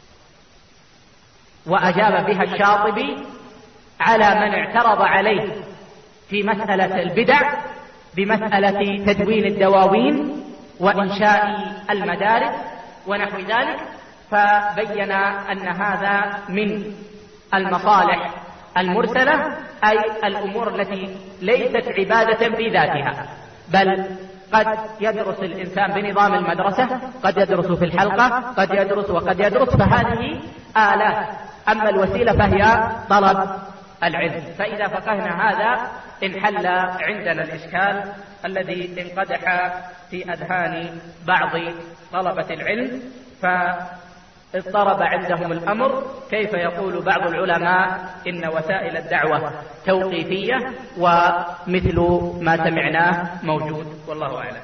وأجاب بها الشاطبي على من اعترض عليه في مسألة البدع بمسألة تدوين الدواوين وإنشاء المدارس ونحو ذلك، فبين أن هذا من المصالح المرسلة، أي الأمور التي ليست عبادة في ذاتها، بل قد يدرس الإنسان بنظام المدرسة، قد يدرس في الحلقة، قد يدرس وقد يدرس، فهذه آلات. أما الوسيلة فهي طلب العلم. فإذا فقهنا هذا انحل عندنا الإشكال الذي انقدح في أذهان بعض طلبة العلم، فاضطرب عندهم الأمر: كيف يقول بعض العلماء إن وسائل الدعوة توقيفية ومثل ما سمعناه موجود؟ والله أعلم.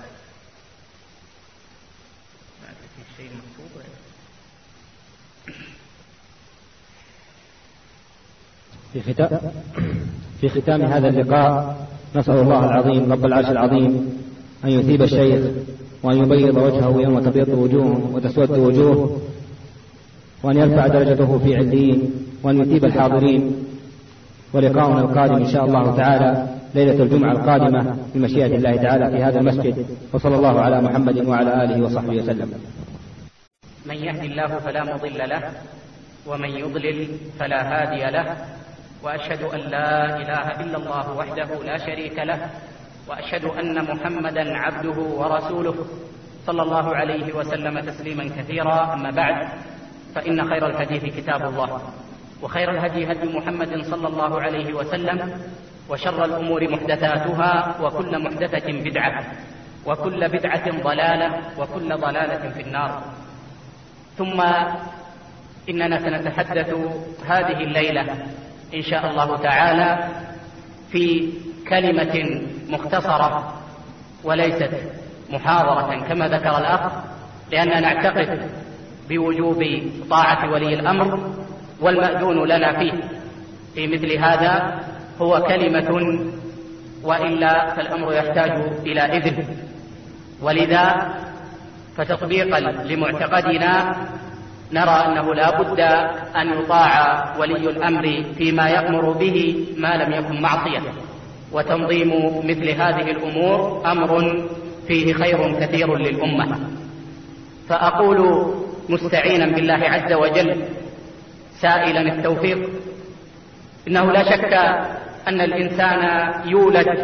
في ختام هذا اللقاء نسأل الله العظيم رب العرش العظيم أن يثيب الشيخ وأن يبيض وجهه يوم تبيض وجوه وتسود وجوه، وأن يرفع درجته في عليين، وأن يثيب الحاضرين. ولقاؤنا القادم إن شاء الله تعالى ليلة الجمعة القادمة بمشيئة الله تعالى في هذا المسجد. وصلى الله على محمد وعلى آله وصحبه وسلم. من يهدي الله فلا مضل له، ومن يضلل فلا هادي له، وأشهد أن لا إله إلا الله وحده لا شريك له، وأشهد أن محمدا عبده ورسوله صلى الله عليه وسلم تسليما كثيرا. أما بعد، فإن خير الحديث كتاب الله، وخير الهدي هدي محمد صلى الله عليه وسلم، وشر الأمور محدثاتها، وكل محدثة بدعة، وكل بدعة ضلالة، وكل ضلالة في النار. ثم إننا سنتحدث هذه الليلة إن شاء الله تعالى في كلمة مختصرة وليست محاضرة كما ذكر الأخ، لأننا نعتقد بوجوب طاعة ولي الأمر والمأذون لنا فيه. في مثل هذا هو كلمة، وإلا فالأمر يحتاج إلى إذن، ولذا فتطبيقا لمعتقدنا نرى أنه لا بد أن يطاع ولي الأمر فيما يأمر به ما لم يكن معصية، وتنظيم مثل هذه الأمور أمر فيه خير كثير للأمة. فأقول مستعينا بالله عز وجل سائلا التوفيق: إنه لا شك أن الإنسان يولد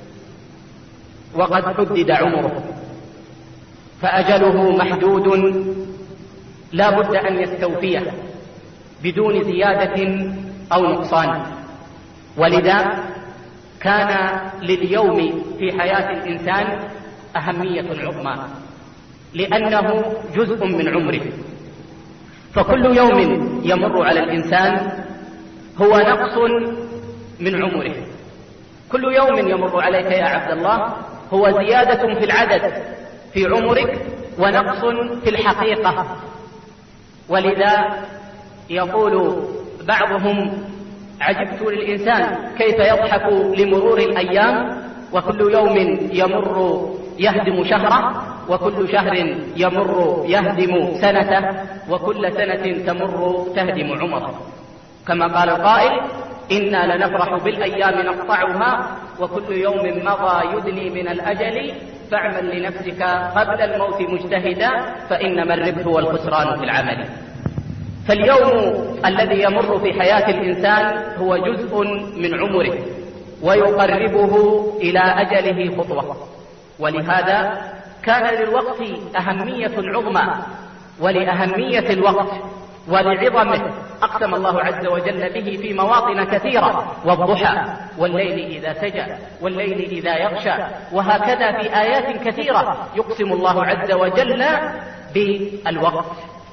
وقد حدد عمره، فأجله محدود لا بد أن يستوفيه بدون زيادة أو نقصان. ولذا كان لليوم في حياة الإنسان أهمية عظمى، لأنه جزء من عمره، فكل يوم يمر على الإنسان هو نقص من عمره. كل يوم يمر عليك يا عبد الله هو زيادة في العدد في عمرك ونقص في الحقيقة. ولذا يقول بعضهم: عجبت للإنسان كيف يضحك لمرور الأيام، وكل يوم يمر يهدم شهره، وكل شهر يمر يهدم سنته، وكل سنة تمر تهدم عمره. كما قال القائل: إنا لنفرح بالأيام نقطعها، وكل يوم مضى يدني من الأجل، فاعمل لنفسك قبل الموت مجتهدا، فإنما الربح والخسران في العمل. فاليوم الذي يمر في حياة الإنسان هو جزء من عمره ويقربه إلى أجله خطوة، ولهذا كان للوقت أهمية عظمى، ولأهمية الوقت ولعظمه أقسم الله عز وجل به في مواطن كثيرة: والضحى والليل إذا سجى والليل إذا يغشى. وهكذا في آيات كثيرة يقسم الله عز وجل بالوقت.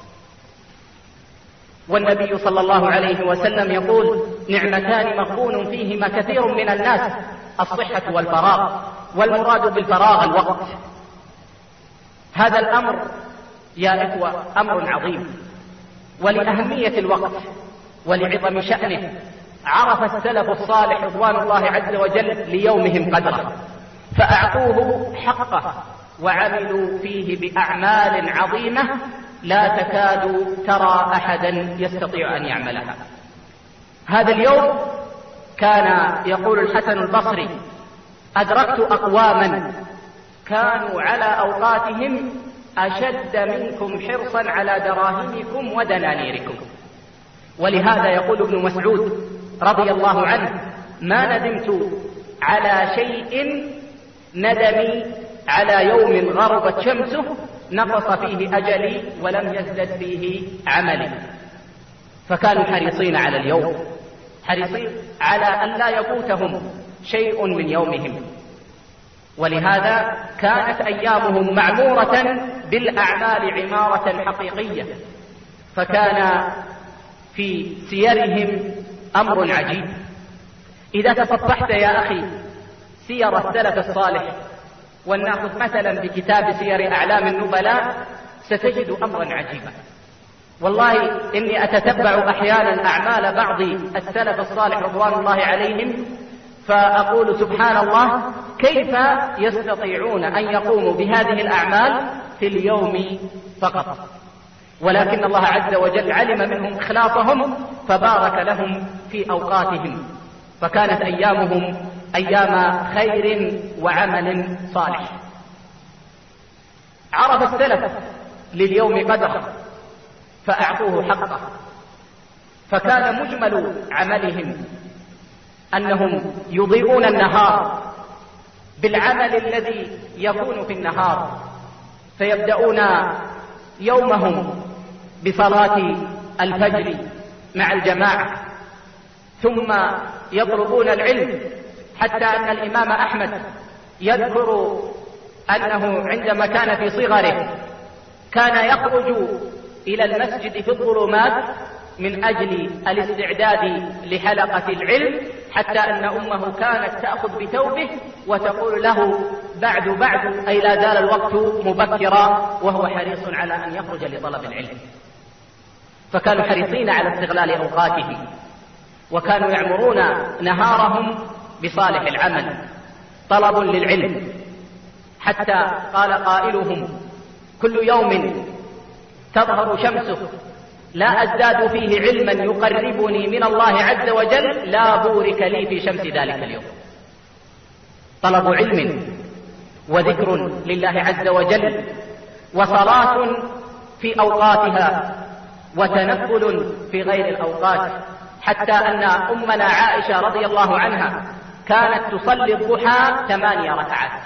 والنبي صلى الله عليه وسلم يقول: نعمتان مغبون فيهما كثير من الناس، الصحة والفراغ. والمراد بالفراغ الوقت. هذا الأمر يا إخوة أمر عظيم، ولأهمية الوقت ولعظم شأنه عرف السلف الصالح رضوان الله عز وجل ليومهم قدره، فأعطوه حقه وعملوا فيه بأعمال عظيمة لا تكاد ترى أحدا يستطيع أن يعملها. هذا اليوم كان يقول الحسن البصري: أدركت أقواما كانوا على أوقاتهم أشد منكم حرصا على دراهمكم ودنانيركم. ولهذا يقول ابن مسعود رضي الله عنه: ما ندمت على شيء ندمي على يوم غربت شمسه نقص فيه أجلي ولم يزدد فيه عملي. فكانوا حريصين على اليوم، حريصين على أن لا يفوتهم شيء من يومهم. ولهذا كانت أيامهم معمورة بالأعمال عمارة حقيقية. فكان في سيرهم أمر عجيب. إذا تصفحت يا أخي سير السلف الصالح، ونأخذ مثلا بكتاب سير أعلام النبلاء، ستجد أمرا عجيبا. والله إني أتتبع أحيانا أعمال بعض السلف الصالح رضوان الله عليهم، فأقول سبحان الله، كيف يستطيعون أن يقوموا بهذه الأعمال في اليوم فقط؟ ولكن الله عز وجل علم منهم إخلاصهم فبارك لهم في أوقاتهم، فكانت أيامهم أيام خير وعمل صالح. عرف السلف لليوم قدره فأعطوه حقه. فكان مجمل عملهم أنهم يضيئون النهار بالعمل الذي يكون في النهار، فيبدأون يومهم بصلاة الفجر مع الجماعة، ثم يطلبون العلم، حتى أن الإمام أحمد يذكر أنه عندما كان في صغره كان يخرج إلى المسجد في الظلمات من أجل الاستعداد لحلقة العلم، حتى أن أمه كانت تأخذ بثوبه وتقول له: بعد أي لا زال الوقت مبكرا، وهو حريص على أن يخرج لطلب العلم. فكانوا حريصين على استغلال أوقاتهم، وكانوا يعمرون نهارهم بصالح العمل، طلب للعلم، حتى قال قائلهم: كل يوم تظهر شمسه لا أزداد فيه علما يقربني من الله عز وجل لا بورك لي في شمس ذلك اليوم. طلب علم وذكر لله عز وجل وصلاة في أوقاتها وتنفل في غير الأوقات، حتى أن أمنا عائشة رضي الله عنها كانت تصلي الضحى 8 ركعات،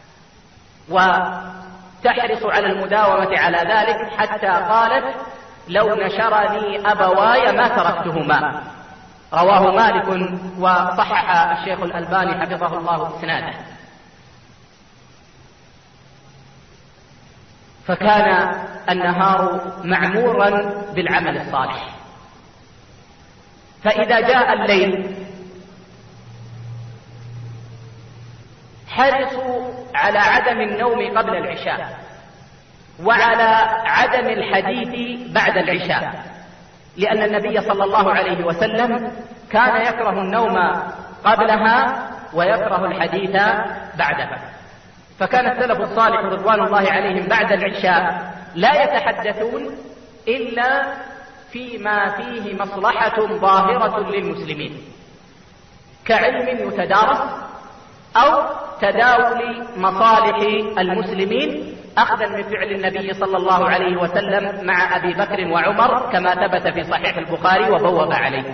وتحرص على المداومة على ذلك، حتى قالت: لو نشرني أبواي ما تركتهما. رواه مالك وصحح الشيخ الألباني حفظه الله إسناده. فكان النهار معمورا بالعمل الصالح. فإذا جاء الليل حرصوا على عدم النوم قبل العشاء، وعلى عدم الحديث بعد العشاء، لأن النبي صلى الله عليه وسلم كان يكره النوم قبلها ويكره الحديث بعدها. فكان السلف الصالح رضوان الله عليهم بعد العشاء لا يتحدثون إلا فيما فيه مصلحة ظاهرة للمسلمين، كعلم يتدارس أو تداول مصالح المسلمين، أخذا من فعل النبي صلى الله عليه وسلم مع أبي بكر وعمر كما ثبت في صحيح البخاري وبوب عليه.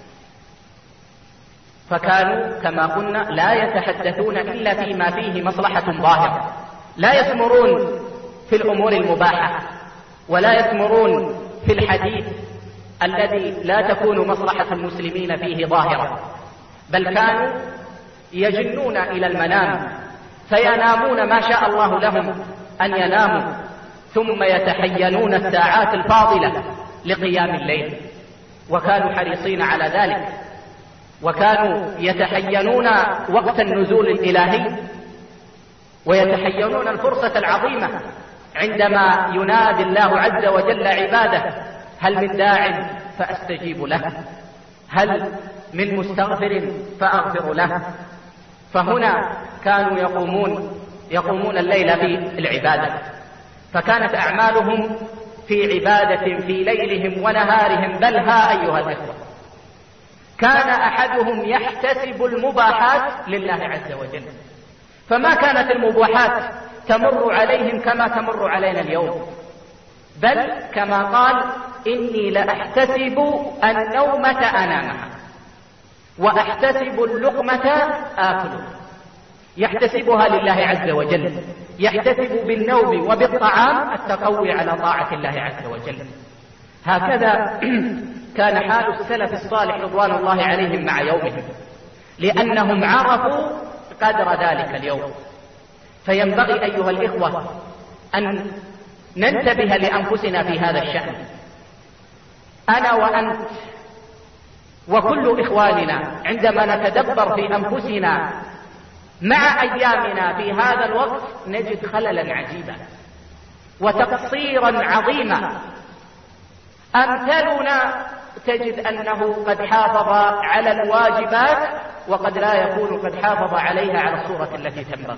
فكانوا كما قلنا لا يتحدثون إلا فيما فيه مصلحة ظاهرة، لا يثمرون في الأمور المباحة، ولا يثمرون في الحديث الذي لا تكون مصلحة المسلمين فيه ظاهرة، بل كانوا يجنون إلى المنام فينامون ما شاء الله لهم أن يناموا، ثم يتحينون الساعات الفاضلة لقيام الليل، وكانوا حريصين على ذلك، وكانوا يتحينون وقت النزول الإلهي، ويتحينون الفرصة العظيمة عندما ينادي الله عز وجل عباده: هل من داع فأستجيب له، هل من مستغفر فأغفر له. فهنا كانوا يقومون الليل في العبادة، فكانت أعمالهم في عبادة في ليلهم ونهارهم. بل ها أيها الإخوة، كان أحدهم يحتسب المباحات لله عز وجل، فما كانت المباحات تمر عليهم كما تمر علينا اليوم، بل كما قال: إني لأحتسب النومة أنامها وأحتسب اللقمة آكلها. يحتسبها لله عز وجل، يحتسب بالنوم وبالطعام التقوي على طاعة الله عز وجل. هكذا كان حال السلف الصالح رضوان الله عليهم مع يومهم، لأنهم عرفوا قدر ذلك اليوم. فينبغي أيها الإخوة أن ننتبه لأنفسنا في هذا الشأن، أنا وأنت وكل إخواننا، عندما نتدبر في أنفسنا مع أيامنا في هذا الوقت نجد خللا عجيبا وتقصيرا عظيما. أمثلنا تجد أنه قد حافظ على الواجبات وقد لا يكون قد حافظ عليها على الصورة التي تنبغي.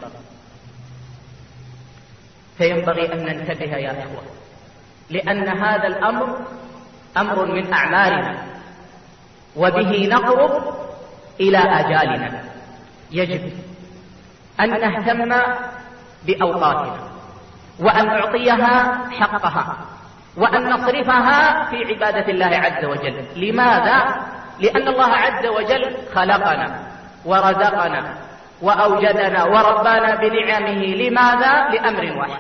فينبغي أن ننتبه يا إخوة، لأن هذا الأمر أمر من أعمالنا، وبه نقرب إلى آجالنا. يجب أن نهتم بأوقاتنا، وأن نعطيها حقها، وأن نصرفها في عبادة الله عز وجل. لماذا؟ لأن الله عز وجل خلقنا ورزقنا وأوجدنا وربانا بنعمه. لماذا؟ لأمر واحد: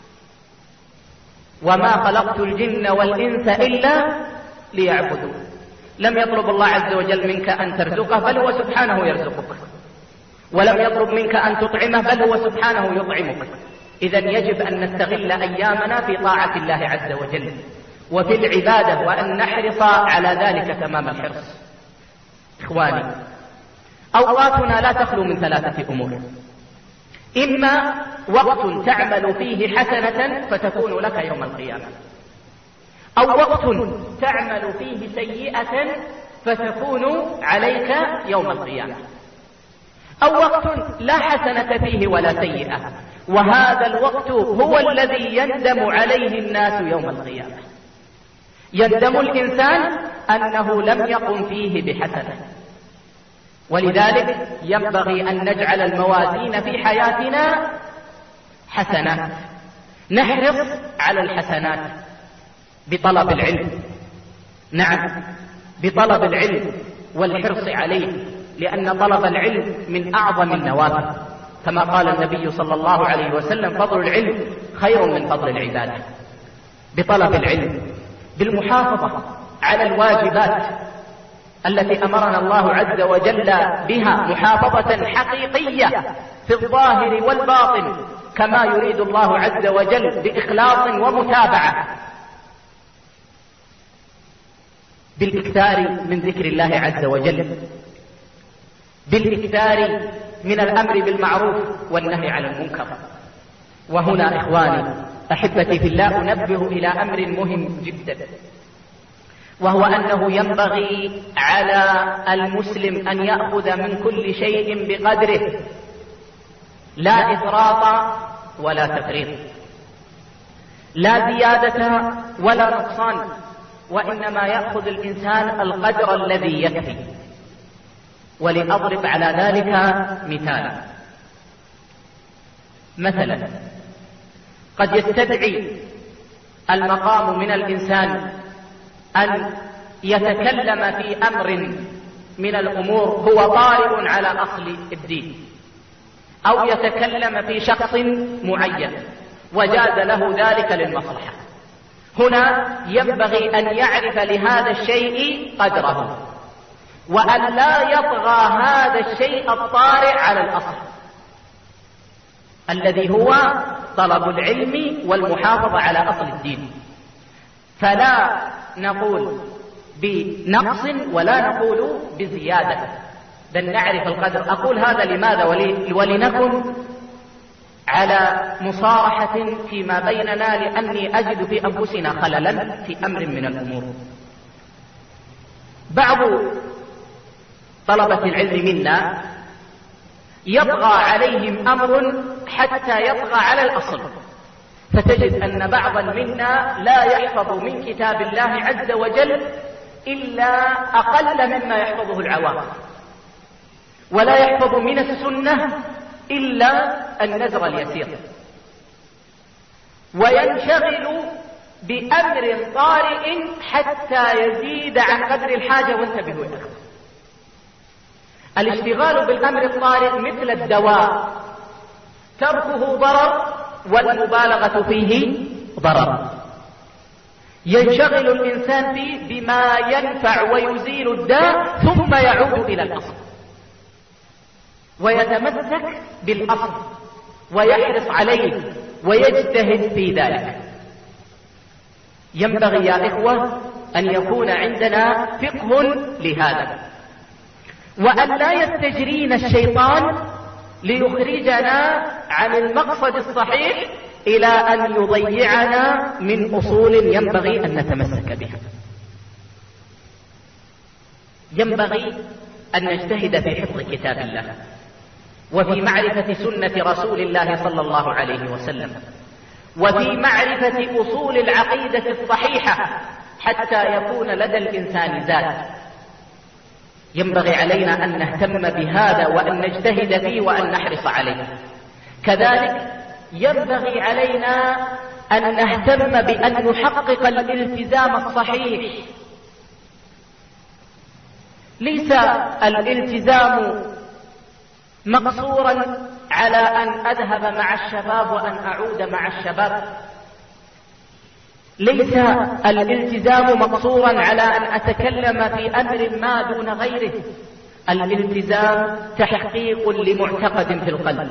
وما خلقت الجن والإنس إلا ليعبدون. لم يطلب الله عز وجل منك أن ترزقه، بل هو سبحانه يرزقك، ولم يطلب منك أن تطعمه، بل هو سبحانه يطعمك. إذن يجب أن نستغل أيامنا في طاعة الله عز وجل وفي العبادة، وأن نحرص على ذلك تمام الحرص. إخواني، أوقاتنا لا تخلو من ثلاثة أمور: إما وقت تعمل فيه حسنة فتكون لك يوم القيامة، أو وقت تعمل فيه سيئة فتكون عليك يوم القيامة، أو وقت لا حسنة فيه ولا سيئة، وهذا الوقت هو الذي يندم عليه الناس يوم القيامة. يندم الإنسان أنه لم يقم فيه بحسنة. ولذلك ينبغي أن نجعل الموازين في حياتنا حسنات، نحرص على الحسنات بطلب العلم، نعم، بطلب العلم والحرص عليه، لأن طلب العلم من أعظم النوافل، كما قال النبي صلى الله عليه وسلم: فضل العلم خير من فضل العبادة. بطلب العلم، بالمحافظة على الواجبات التي أمرنا الله عز وجل بها محافظة حقيقية في الظاهر والباطن، كما يريد الله عز وجل، بإخلاص ومتابعة، بالإكثار من ذكر الله عز وجل، بالإكثار من الأمر بالمعروف والنهي عن المنكر. وهنا إخواني أحبتي في الله أنبه إلى أمر مهم جدا، وهو أنه ينبغي على المسلم أن يأخذ من كل شيء بقدره، لا إفراط ولا تفريط، لا زيادة ولا نقصان، وإنما يأخذ الإنسان القدر الذي يكفي. ولأضرب على ذلك مثالا: مثلا قد يستدعي المقام من الإنسان أن يتكلم في أمر من الأمور هو طارئ على أصل الدين، أو يتكلم في شخص معين وجاز له ذلك للمصلحة. هنا ينبغي أن يعرف لهذا الشيء قدره، وأن لا يطغى هذا الشيء الطارئ على الأصل الذي هو طلب العلم والمحافظة على أصل الدين. فلا نقول بنقص ولا نقول بزيادة، بل نعرف القدر. أقول هذا لماذا؟ ولنكن على مصارحة فيما بيننا، لأني أجد في أنفسنا خللا في أمر من الأمور. بعض طلبة العلم منا يطغى عليهم أمر حتى يطغى على الأصل، فتجد أن بعضا منا لا يحفظ من كتاب الله عز وجل إلا أقل مما يحفظه العوام، ولا يحفظ من السنة إلا النزر اليسير، وينشغل بأمر طارئ حتى يزيد عن قدر الحاجة. وانتبهوا يا أخوة، الاشتغال بالأمر الطارئ مثل الدواء، تركه ضرر والمبالغة فيه ضرر. ينشغل الإنسان فيه بما ينفع ويزيل الداء ثم يعود إلى الأصل، ويتمسك بالأصل ويحرص عليه ويجتهد في ذلك. ينبغي يا إخوة أن يكون عندنا فقه لهذا، وأن لا يستجرينا الشيطان ليخرجنا عن المقصد الصحيح إلى أن يضيعنا من أصول ينبغي أن نتمسك بها. ينبغي أن نجتهد في حفظ كتاب الله وفي معرفة سنة رسول الله صلى الله عليه وسلم، وفي معرفة أصول العقيدة الصحيحة حتى يكون لدى الإنسان زاد. ينبغي علينا أن نهتم بهذا وأن نجتهد فيه وأن نحرص عليه. كذلك ينبغي علينا أن نهتم بأن نحقق الالتزام الصحيح. ليس الالتزام مقصورا على أن أذهب مع الشباب وأن أعود مع الشباب، ليس الالتزام مقصورا على أن أتكلم في أمر ما دون غيره. الالتزام تحقيق لمعتقد في القلب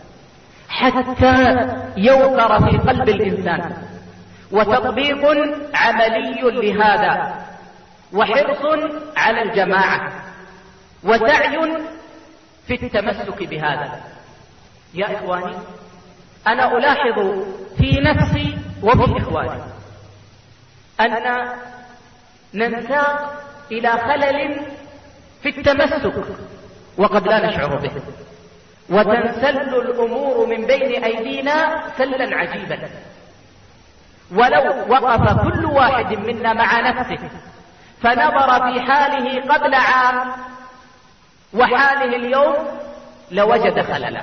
حتى يوقر في قلب الإنسان، وتطبيق عملي لهذا، وحرص على الجماعة، وسعي في التمسك بهذا. يا إخواني، أنا ألاحظ في نفسي وفي إخواني أن ننساق إلى خلل في التمسك وقد لا نشعر به، وتنسل الأمور من بين أيدينا سلا عجيبا. ولو وقف كل واحد منا مع نفسه فنظر في حاله قبل عام وحاله اليوم لوجد خللا.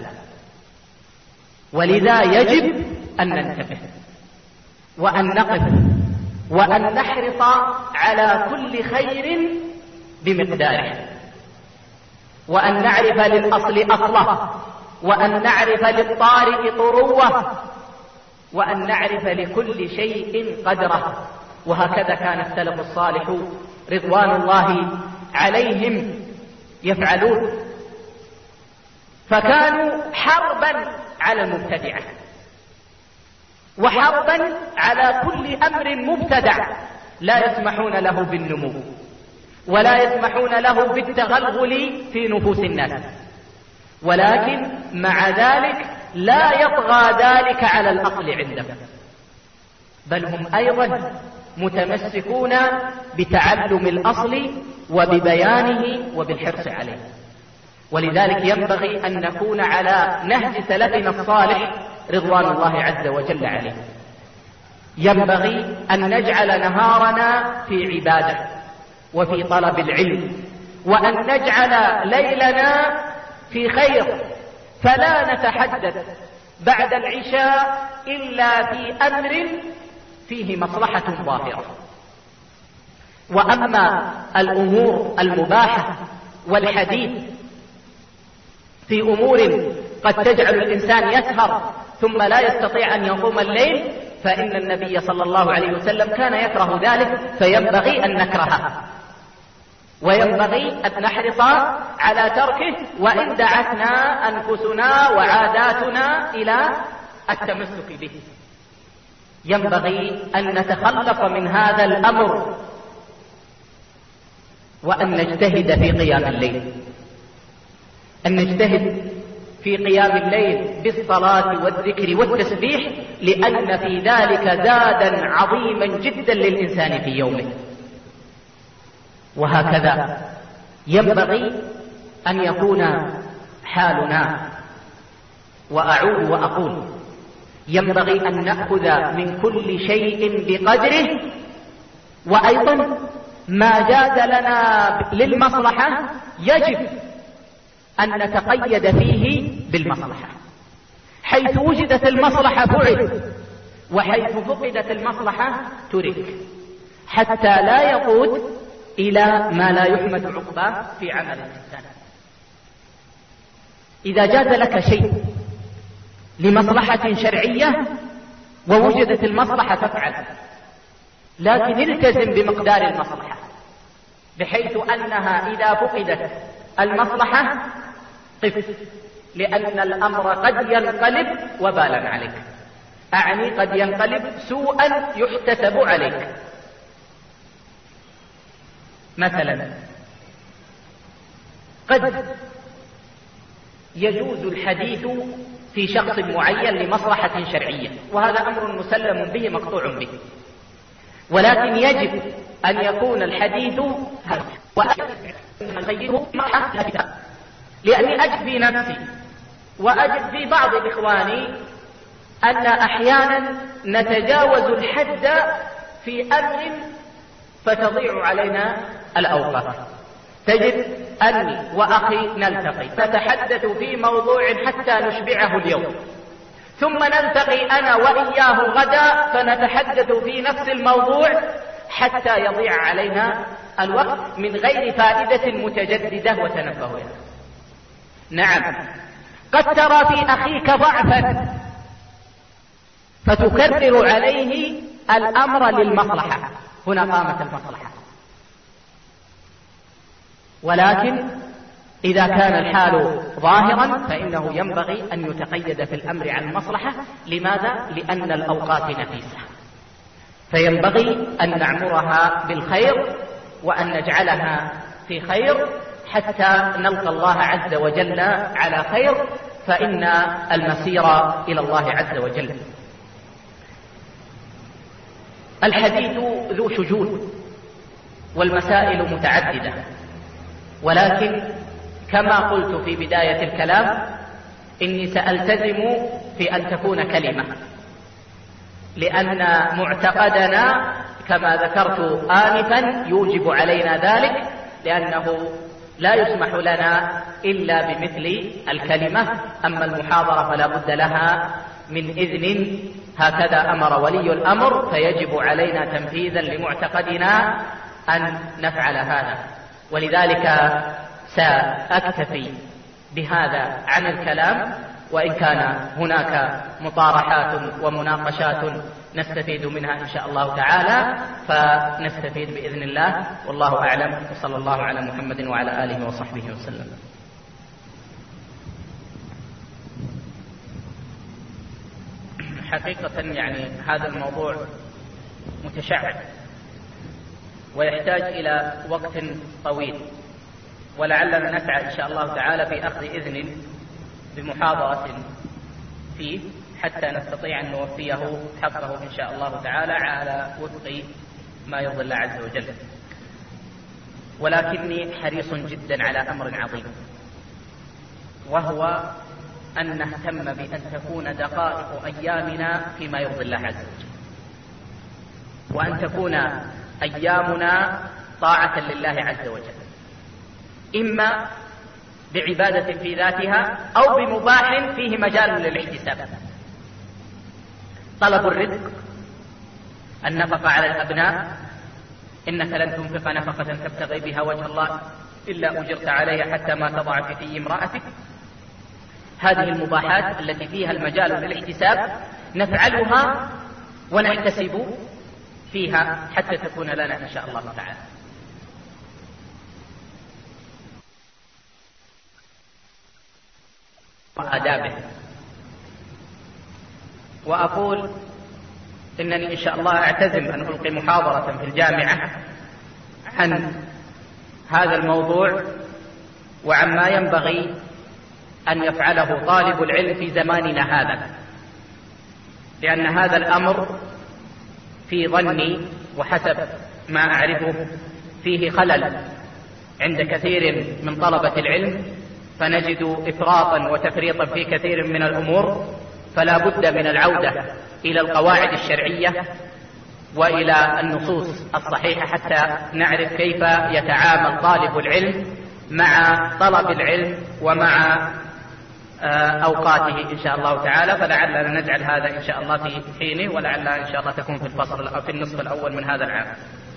ولذا يجب أن ننتبه وأن نقف وأن نحرص على كل خير بمقداره، وأن نعرف للأصل أصله، وأن نعرف للطارئ طروه، وأن نعرف لكل شيء قدره. وهكذا كان السلف الصالح رضوان الله عليهم يفعلون، فكانوا حربا على المبتدعة، وحربا على كل أمر مبتدع لا يسمحون له بالنمو، ولا يسمحون له بالتغلغل في نفوس الناس، ولكن مع ذلك لا يطغى ذلك على الأصل عندهم، بل هم أيضا متمسكون بتعلم الأصل وببيانه وبالحرص عليه. ولذلك ينبغي أن نكون على نهج سلفنا الصالح رضوان الله عز وجل عليه. ينبغي أن نجعل نهارنا في عبادة وفي طلب العلم، وأن نجعل ليلنا في خير، فلا نتحدث بعد العشاء إلا في أمر فيه مصلحة ظاهرة. وأما الأمور المباحة والحديث في أمور قد تجعل الإنسان يسهر ثم لا يستطيع أن يقوم الليل، فإن النبي صلى الله عليه وسلم كان يكره ذلك، فينبغي أن نكرهه وينبغي أن نحرص على تركه، وإن دعتنا أنفسنا وعاداتنا إلى التمسك به. ينبغي أن نتخلص من هذا الأمر وأن نجتهد في قيام الليل، أن نجتهد في قيام الليل بالصلاة والذكر والتسبيح، لأن في ذلك زادا عظيما جدا للإنسان في يومه. وهكذا ينبغي أن يكون حالنا. وأعود وأقول ينبغي أن نأخذ من كل شيء بقدره، وأيضا ما جاز لنا للمصلحة يجب أن نتقيد فيه بالمصلحة. حيث وجدت المصلحة فعل، وحيث فقدت المصلحة ترك، حتى لا يقود إلى ما لا يحمد عقباه في عمل الإنسان. إذا جاز لك شيء لمصلحة شرعية ووجدت المصلحة فافعل، لكن التزم بمقدار المصلحة، بحيث أنها إذا فقدت المصلحة قف، لأن الأمر قد ينقلب وبالا عليك، أعني قد ينقلب سوءا يحتسب عليك. مثلا قد يجوز الحديث في شخص معين لمصلحة شرعية، وهذا أمر مسلم به مقطوع به، ولكن يجب أن يكون الحديث لأني أجد في نفسي وأجد في بعض إخواني أن أحيانا نتجاوز الحد في أمر فتضيع علينا الأوقات. تجد أني وأخي نلتقي نتحدث في موضوع حتى نشبعه اليوم، ثم نلتقي أنا وإياه غدا فنتحدث في نفس الموضوع حتى يضيع علينا الوقت من غير فائدة متجددة وتنبه. نعم، قد ترى في أخيك ضعفا فتكرر عليه الأمر للمصلحة، هنا قامت المصلحة. ولكن إذا كان الحال ظاهرا فإنه ينبغي أن يتقيد في الأمر عن المصلحة. لماذا؟ لأن الأوقات نفيسة، فينبغي أن نعمرها بالخير وأن نجعلها في خير حتى نلقى الله عز وجل على خير، فإن المسير إلى الله عز وجل. الحديث ذو شجون والمسائل متعددة، ولكن كما قلت في بداية الكلام إني سألتزم في أن تكون كلمة، لأن معتقدنا كما ذكرت آنفا يوجب علينا ذلك، لأنه لا يسمح لنا إلا بمثل الكلمة. أما المحاضرة فلا بد لها من إذن، هكذا أمر ولي الأمر، فيجب علينا تنفيذا لمعتقدنا أن نفعل هذا. ولذلك سأكتفي بهذا عن الكلام، وإن كان هناك مطارحات ومناقشات نستفيد منها إن شاء الله تعالى فنستفيد بإذن الله، والله أعلم، وصلى الله على محمد وعلى آله وصحبه وسلم. حقيقة يعني هذا الموضوع متشعب ويحتاج إلى وقت طويل، ولعلنا نسعى إن شاء الله تعالى في أخذ إذن بمحاضرة فيه حتى نستطيع أن نوفيه حقه إن شاء الله تعالى على وفق ما يرضي الله عز وجل. ولكني حريص جدا على أمر عظيم، وهو أن نهتم بأن تكون دقائق أيامنا فيما يرضي الله عز وجل، وأن تكون أيامنا طاعة لله عز وجل، إما بعبادة في ذاتها أو بمباح فيه مجال للاحتساب. طلب الرزق، النفقة على الأبناء، إنك لن تنفق نفقة تبتغي بها وجه الله إلا أجرت عليها حتى ما تضع في في امرأتك. هذه المباحات التي فيها المجال للاحتساب نفعلها ونحتسب فيها حتى تكون لنا إن شاء الله تعالى. وآدابه. وأقول إنني إن شاء الله أعتزم أن ألقي محاضرة في الجامعة عن هذا الموضوع وعما ينبغي أن يفعله طالب العلم في زماننا هذا، لأن هذا الأمر في ظني وحسب ما أعرفه فيه خلل عند كثير من طلبة العلم، فنجد إفراطا وتفريطا في كثير من الأمور، فلا بد من العودة إلى القواعد الشرعية وإلى النصوص الصحيحة حتى نعرف كيف يتعامل طالب العلم مع طلب العلم ومع أوقاته إن شاء الله تعالى. فلعلنا نجعل هذا إن شاء الله في حينه، ولعلها إن شاء الله تكون في الفصل أو في النصف الأول من هذا العام.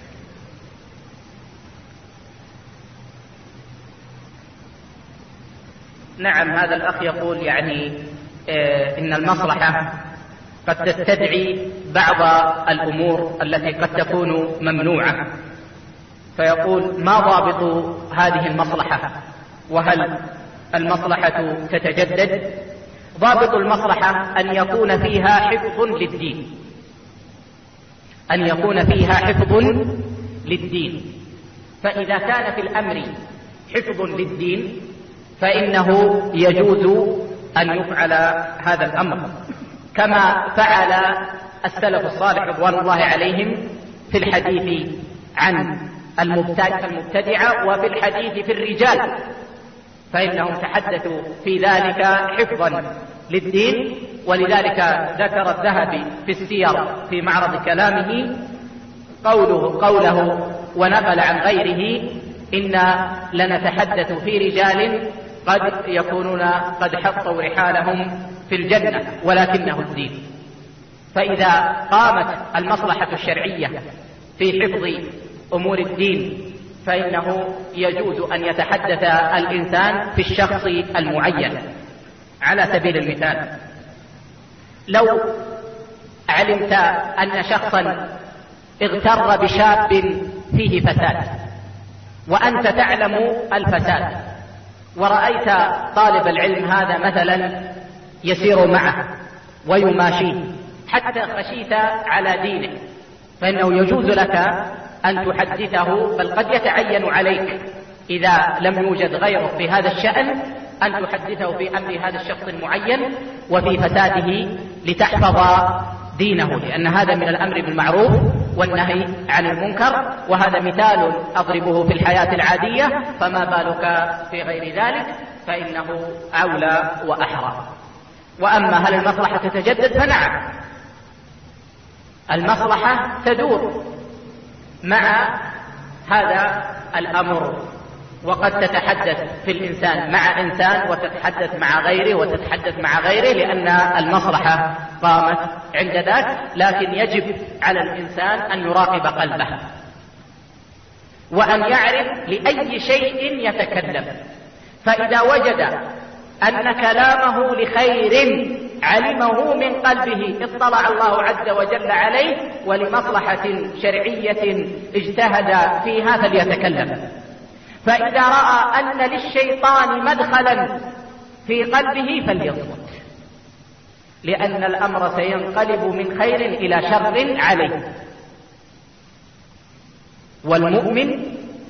نعم، هذا الأخ يقول يعني إن المصلحة قد تستدعي بعض الأمور التي قد تكون ممنوعة، فيقول ما ضابط هذه المصلحة، وهل المصلحة تتجدد؟ ضابط المصلحة أن يكون فيها حفظ للدين، أن يكون فيها حفظ للدين. فإذا كان في الأمر حفظ للدين فإنه يجوز أن يفعل هذا الأمر كما فعل السلف الصالح رضوان الله عليهم في الحديث عن المبتدعة وفي الحديث في الرجال، فإنهم تحدثوا في ذلك حفظا للدين. ولذلك ذكر الذهبي في السير في معرض كلامه قوله ونقل عن غيره: إن لنتحدث في رجال قد يكونون قد حطوا رحالهم في الجنة ولكنه الدين. فإذا قامت المصلحة الشرعية في حفظ أمور الدين فإنه يجوز أن يتحدث الإنسان في الشخص المعين. على سبيل المثال، لو علمت أن شخصا اغتر بشاب فيه فساد وأنت تعلم الفساد، ورأيت طالب العلم هذا مثلا يسير معه ويماشيه حتى خشيت على دينه، فإنه يجوز لك أن تحدثه، بل قد يتعين عليك إذا لم يوجد غيره في هذا الشأن أن تحدثه في أمر هذا الشخص المعين وفي فساده لتحفظ دينه، لأن هذا من الأمر بالمعروف والنهي عن المنكر، وهذا مثال أضربه في الحياة العادية، فما بالك في غير ذلك فإنه أولى وأحرى. وأما هل المصلحة تتجدد؟ فنعم، المصلحة تدور مع هذا الأمر، وقد تتحدث في الإنسان مع إنسان وتتحدث مع غيره وتتحدث مع غيره، لأن المصلحة قامت عند ذاك. لكن يجب على الإنسان أن يراقب قلبه وأن يعرف لأي شيء يتكلم، فإذا وجد أن كلامه لخير علمه من قلبه اطلع الله عز وجل عليه، ولمصلحة شرعية اجتهد فيها فليتكلم. فإذا رأى أن للشيطان مدخلا في قلبه فليصمت، لأن الأمر سينقلب من خير إلى شر عليه. والمؤمن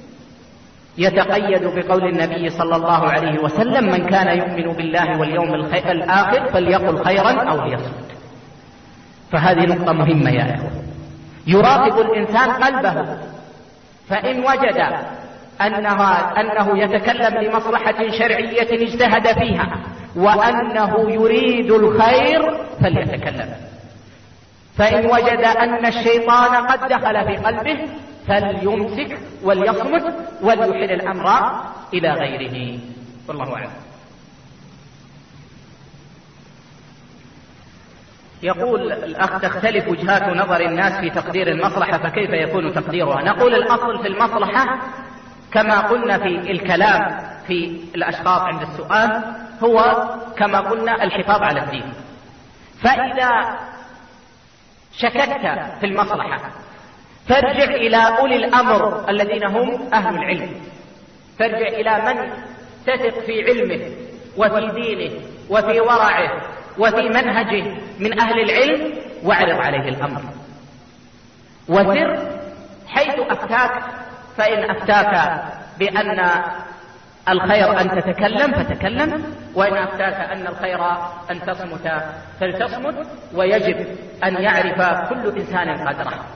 يتقيد بقول النبي صلى الله عليه وسلم: من كان يؤمن بالله واليوم الآخر فليقل خيرا أو ليصمت. فهذه نقطة مهمة يا أخوة، يراقب الإنسان قلبه، فإن وجد أنه يتكلم لمصلحة شرعية اجتهد فيها وأنه يريد الخير فليتكلم، فإن وجد أن الشيطان قد دخل في قلبه فليمسك وليصمت وليحل الأمر إلى غيره، والله أعلم. يقول الأخ: تختلف وجهات نظر الناس في تقدير المصلحة، فكيف يكون تقديرها؟ نقول الأصل في المصلحة كما قلنا في الكلام في الأشخاص عند السؤال هو كما قلنا الحفاظ على الدين. فإذا شككت في المصلحة فارجع إلى أولي الأمر الذين هم أهل العلم، فارجع إلى من تثق في علمه وفي دينه وفي ورعه وفي منهجه من أهل العلم، واعرض عليه الأمر وسر حيث أفتاك. فإن أفتاك بأن الخير أن تتكلم فتكلم، وإن أفتاك أن الخير أن تصمت فلتصمت. ويجب أن يعرف كل إنسان قدره،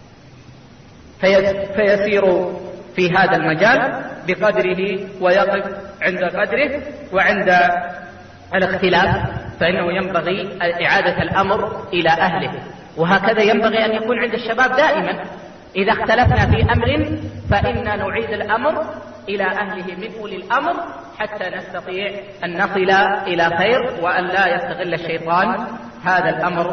فيسير في هذا المجال بقدره ويقف عند قدره. وعند الاختلاف فإنه ينبغي إعادة الأمر إلى أهله، وهكذا ينبغي أن يكون عند الشباب دائما. إذا اختلفنا في أمر فإننا نعيد الأمر إلى أهله من أولي الأمر حتى نستطيع أن نصل إلى خير، وأن لا يستغل الشيطان هذا الأمر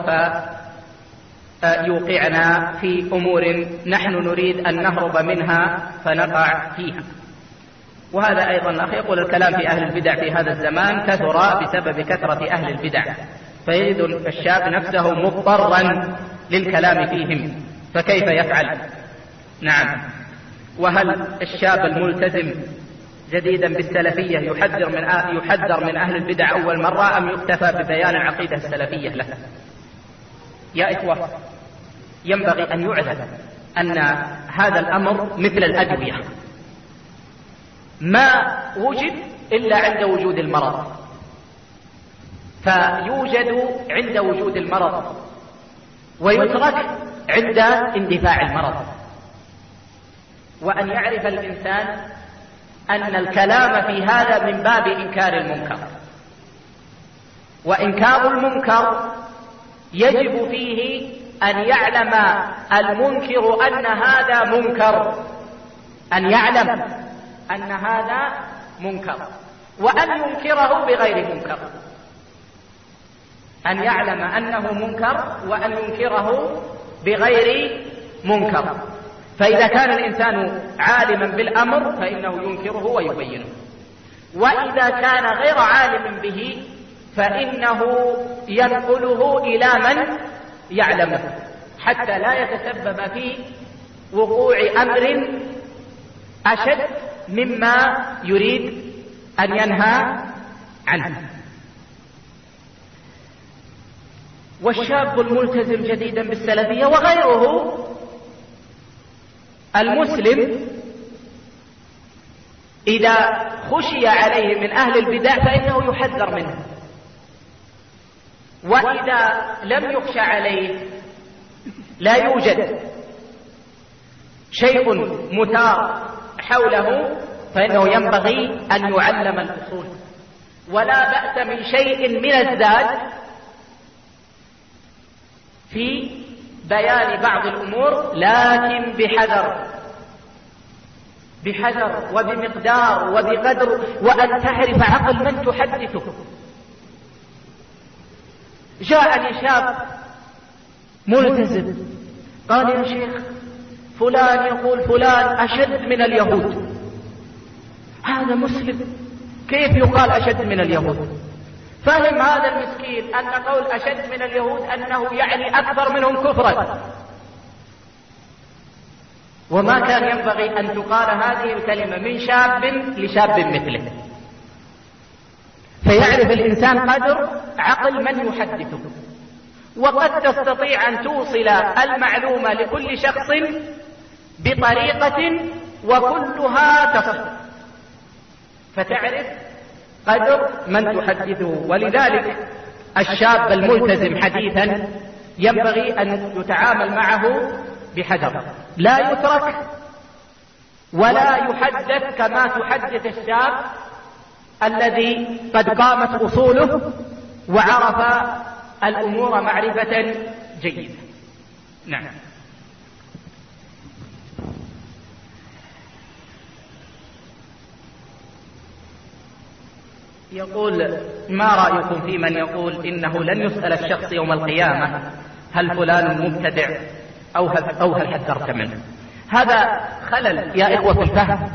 فيوقعنا في أمور نحن نريد أن نهرب منها فنقع فيها. وهذا أيضا الأخ يقول: الكلام في أهل البدع في هذا الزمان كثر بسبب كثرة أهل البدع، فيجد الشاب نفسه مضطرا للكلام فيهم، فكيف يفعل؟ نعم. وهل الشاب الملتزم جديدا بالسلفية يحذر من أهل البدع أول مرة، أم يكتفى ببيان العقيدة السلفية له؟ يا إخوة، ينبغي أن يعلم أن هذا الأمر مثل الأدوية، ما وجد إلا عند وجود المرض، فيوجد عند وجود المرض ويترك عند اندفاع المرض. وأن يعرف الإنسان أن الكلام في هذا من باب إنكار المنكر، وإنكار المنكر يجب فيه أن يعلم المنكر أن هذا منكر، أن يعلم أن هذا منكر، وأن ينكره بغير منكر، أن يعلم أنه منكر وأن ينكره بغير منكر. فإذا كان الإنسان عالما بالأمر فإنه ينكره ويبينه، وإذا كان غير عالم به فإنه ينقله إلى من يعلمه حتى لا يتسبب في وقوع أمر أشد مما يريد أن ينهى عنه. والشاب الملتزم جديدا بالسلفية وغيره المسلم إذا خشي عليه من أهل البدع فإنه يحذر منه، وإذا لم يخشى عليه لا يوجد شيء مثار حوله فإنه ينبغي أن يعلم الأصول. ولا بأس من شيء من الزاد في بيان بعض الأمور، لكن بحذر وبمقدار وبقدر، وأن تعرف عقل من تحدثه. جاءني شاب ملتزم قال: يا شيخ فلان يقول فلان أشد من اليهود. هذا مسلم، كيف يقال أشد من اليهود؟ فهم هذا المسكين أن قول أشد من اليهود أنه يعني أكثر منهم كفرا، وما كان ينبغي أن تقال هذه الكلمة من شاب لشاب مثله. فيعرف الإنسان قدر عقل من يحدثه، وقد تستطيع أن توصل المعلومة لكل شخص بطريقة وكلها تصل، فتعرف قدر من تحدثه. ولذلك الشاب الملتزم حديثا ينبغي أن يتعامل معه بحذر، لا يترك ولا يحدث كما تحدث الشاب الذي قد قامت أصوله وعرف الأمور معرفة جيدة. نعم. يقول: ما رأيكم في من يقول إنه لن يسأل الشخص يوم القيامة هل فلان مبتدع أو هل حذرت منه؟ هذا خلل يا إخوة في الفهم.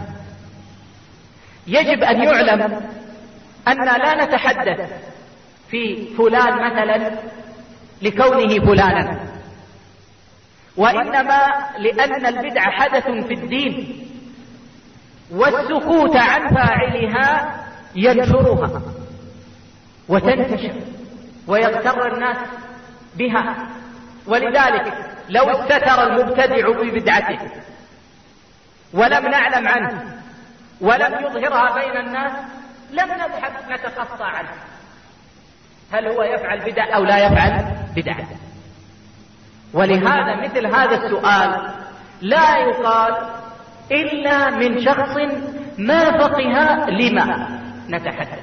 يجب أن يعلم أن لا نتحدث في فلان مثلا لكونه فلانا، وإنما لأن البدعة حدث في الدين، والسكوت عن فاعلها ينشرها وتنتشر ويغتر الناس بها. ولذلك لو استتر المبتدع ببدعته ولم نعلم عنه ولم يظهرها بين الناس لم نبحث نتقصى عنه هل هو يفعل بدع أو لا يفعل بدع. ولهذا مثل هذا السؤال لا يقال إلا من شخص ما فقه لما نتحدث.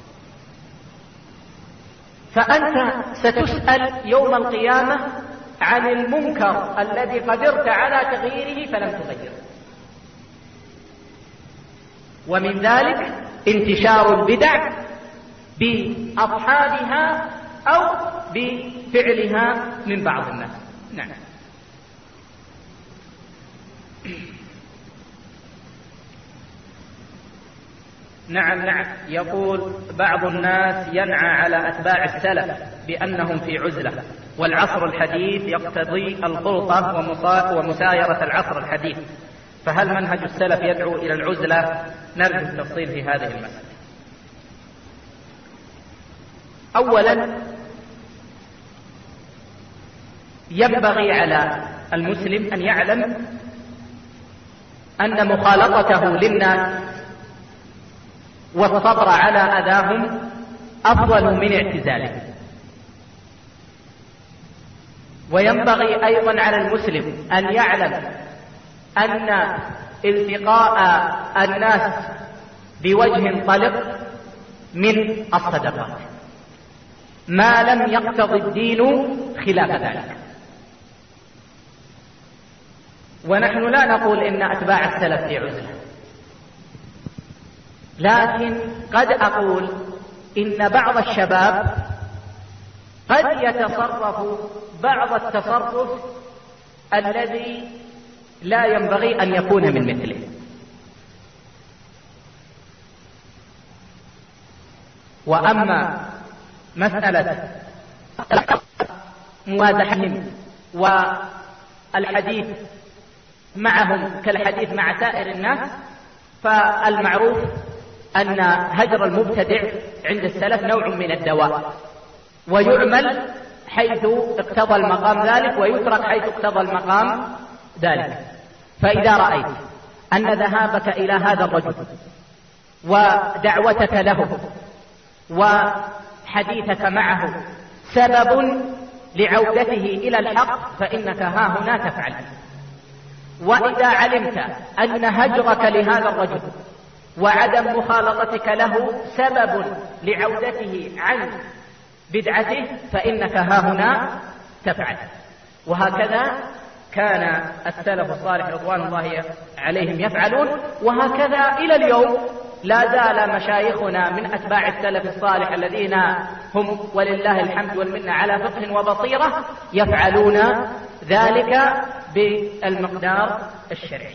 فأنت ستسأل يوم القيامة عن المنكر الذي قدرت على تغييره فلم تغيره، ومن ذلك انتشار البدع بأصحابها أو بفعلها من بعض الناس. نعم. نعم. يقول: بعض الناس ينعى على أتباع السلف بأنهم في عزلة، والعصر الحديث يقتضي الخلطة ومسايرة العصر الحديث، فهل منهج السلف يدعو إلى العزلة؟ نرجو التفصيل في هذه المسألة. أولا، ينبغي على المسلم أن يعلم أن مخالطته للناس والصبر على أذاهم أفضل من اعتزالهم. وينبغي أيضا على المسلم أن يعلم أن التقاء الناس بوجه طلق من الصدقات ما لم يقتضي الدين خلاف ذلك. ونحن لا نقول إن أتباع السلف في عزلة، لكن قد أقول إن بعض الشباب قد يتصرف بعض التصرف الذي لا ينبغي أن يكون من مثله. وأما مسألة موازحهم والحديث معهم كالحديث مع سائر الناس، فالمعروف أن هجر المبتدع عند السلف نوع من الدواء، ويعمل حيث اقتضى المقام ذلك ويترك حيث اقتضى المقام ذلك. فإذا رأيت أن ذهابك إلى هذا الرجل ودعوتك له وحديثك معه سبب لعودته إلى الحق فإنك ها هنا تفعل. وإذا علمت أن هجرك لهذا الرجل وعدم مخالطتك له سبب لعودته عن بدعته فإنك ها هنا تفعل. وهكذا كان السلف الصالح رضوان الله عليهم يفعلون، وهكذا إلى اليوم لا زال مشايخنا من أتباع السلف الصالح الذين هم ولله الحمد والمنة على فقه وبصيرة يفعلون ذلك بالمقدار الشرعي.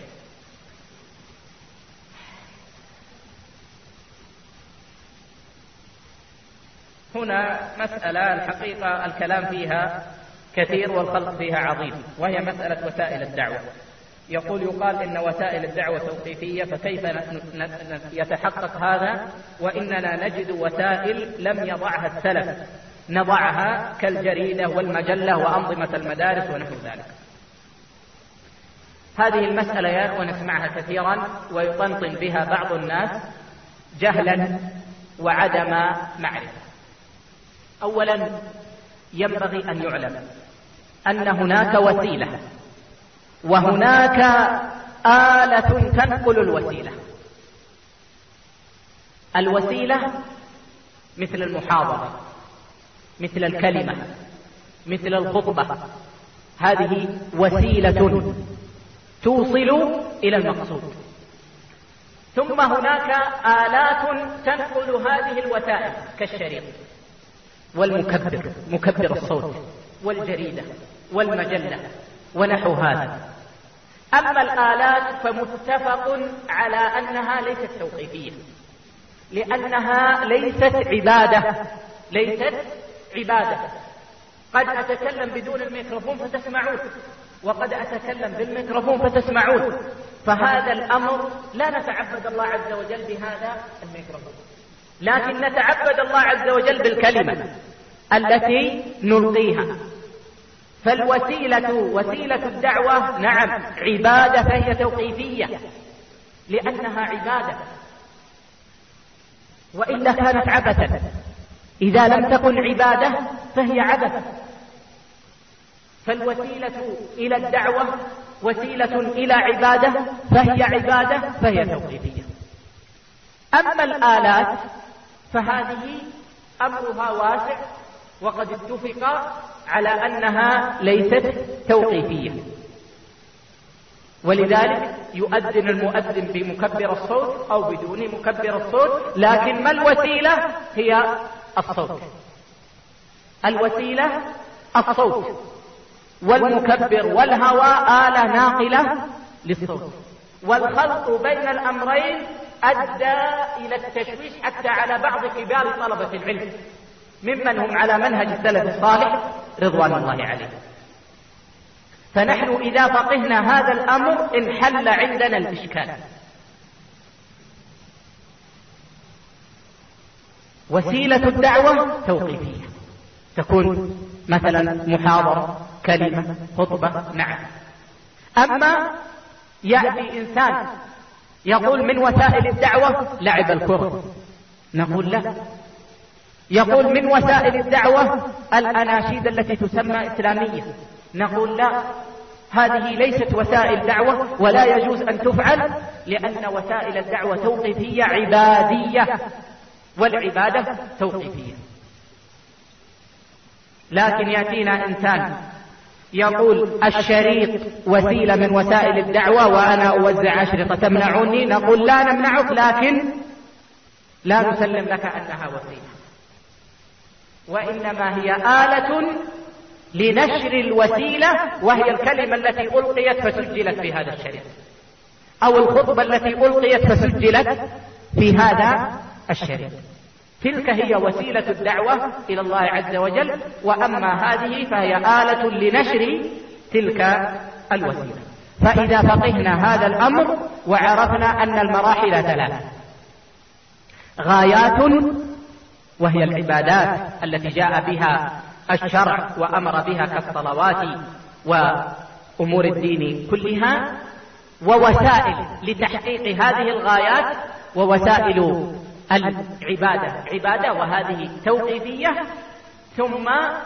هنا مسألة الحقيقة الكلام فيها كثير والخلق فيها عظيم، وهي مسألة وسائل الدعوة. يقال إن وسائل الدعوة توقيفية، فكيف يتحقق هذا وإننا نجد وسائل لم يضعها السلف نضعها كالجريدة والمجلة وأنظمة المدارس ونحو ذلك. هذه المسألة يا أخوة نسمعها كثيرا ويطنطن بها بعض الناس جهلا وعدم معرفة. أولا ينبغي أن يعلم أن هناك وسيلة وهناك آلة تنقل الوسيلة. الوسيلة مثل المحاضرة، مثل الكلمة، مثل الخطبة، هذه وسيلة توصل إلى المقصود. ثم هناك آلات تنقل هذه الوسائل كالشريط والمكبر، مكبر الصوت، والجريدة والمجلة ونحو هذا. أما الآلات فمتفق على أنها ليست توقيفية، لأنها ليست عبادة. قد أتكلم بدون الميكروفون فتسمعون، وقد أتكلم بالميكروفون فتسمعون، فهذا الأمر لا نتعبد الله عز وجل بهذا الميكروفون، لكن نتعبد الله عز وجل بالكلمة التي نلقيها. فالوسيلة وسيلة الدعوة نعم عبادة، فهي توقيفية لأنها عبادة، وإلا كانت عبثا. إذا لم تكن عبادة فهي عبث. فالوسيلة إلى الدعوة وسيلة إلى عبادة، فهي عبادة، فهي توقيفية. أما الآلات فهذه أمرها واسع، وقد اتفق على أنها ليست توقيفية، ولذلك يؤذن المؤذن بمكبر الصوت أو بدون مكبر الصوت، لكن ما الوسيلة؟ هي الصوت. الوسيلة الصوت، والمكبر والهواء آلة ناقلة للصوت. والخلط بين الأمرين أدى إلى التشويش حتى على بعض كبار طلبة العلم ممن هم على منهج السلف الصالح رضوان الله عليه. فنحن إذا فقهنا هذا الأمر انحل عندنا الإشكال. وسيلة الدعوة توقيفية، تكون مثلا محاضرة، كلمة، خطبة، نعم. أما يأتي إنسان يقول من وسائل الدعوة لعب الكرة، نقول لا. يقول من وسائل الدعوة الأناشيد التي تسمى إسلامية، نقول لا، هذه ليست وسائل دعوة ولا يجوز أن تفعل، لأن وسائل الدعوة توقيفية عبادية، والعبادة توقيفية. لكن يأتينا إنسان يقول الشريط وسيلة من وسائل الدعوة وأنا أوزع أشرطة تمنعني، نقول لا نمنعك، لكن لا نسلم لك أنها وسيلة، وإنما هي آلة لنشر الوسيلة، وهي الكلمة التي ألقيت فسجلت في هذا الشريط، أو الخطبة التي ألقيت فسجلت في هذا الشريط. تلك هي وسيلة الدعوة إلى الله عز وجل، وأما هذه فهي آلة لنشر تلك الوسيلة. فإذا فقهنا هذا الأمر وعرفنا أن المراحل ثلاث: غايات وهي العبادات التي جاء بها الشرع وأمر بها كالصلوات وأمور الدين كلها، ووسائل لتحقيق هذه الغايات، ووسائل العبادة عبادة وهذه توقيفية، ثم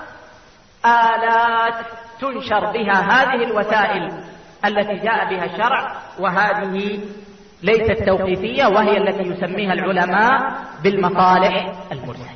آلات تنشر بها هذه الوسائل التي جاء بها الشرع، وهذه ليست توقيفية، وهي التي يسميها العلماء بالمصالح المرسلة.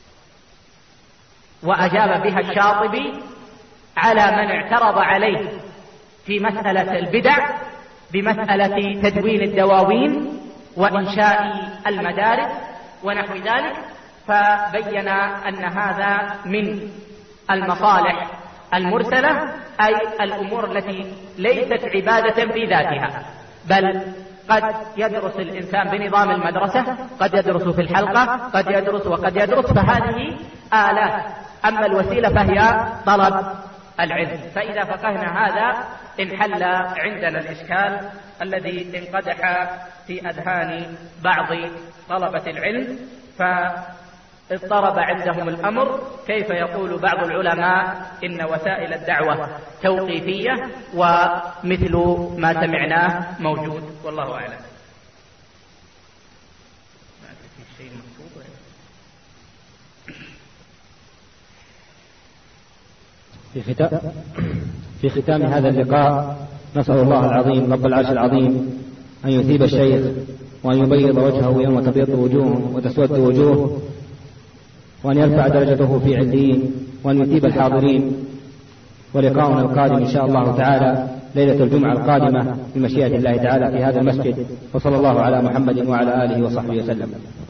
وأجاب بها الشاطبي على من اعترض عليه في مسألة البدع بمسألة تدوين الدواوين وإنشاء المدارس ونحو ذلك، فبين أن هذا من المصالح المرسلة، أي الأمور التي ليست عبادة في ذاتها، بل قد يدرس الإنسان بنظام المدرسة، قد يدرس في الحلقة، قد يدرس وقد يدرس، فهذه آلات. أما الوسيلة فهي طلب العلم. فإذا فقهنا هذا انحل عندنا الإشكال الذي انقدح في أذهان بعض طلبة العلم، فاضطرب عندهم الأمر: كيف يقول بعض العلماء إن وسائل الدعوة توقيفية ومثل ما سمعناه موجود؟ والله أعلم. في ختام هذا اللقاء نسأل الله العظيم رب العرش العظيم أن يثيب الشيخ وأن يبيض وجهه يوم تبيض وجوه وتسود وجوه، وأن يرفع درجته في عليين، وأن يثيب الحاضرين. ولقاؤنا القادم إن شاء الله تعالى ليلة الجمعة القادمة بمشيئة الله تعالى في هذا المسجد. وصلى الله على محمد وعلى آله وصحبه وسلم.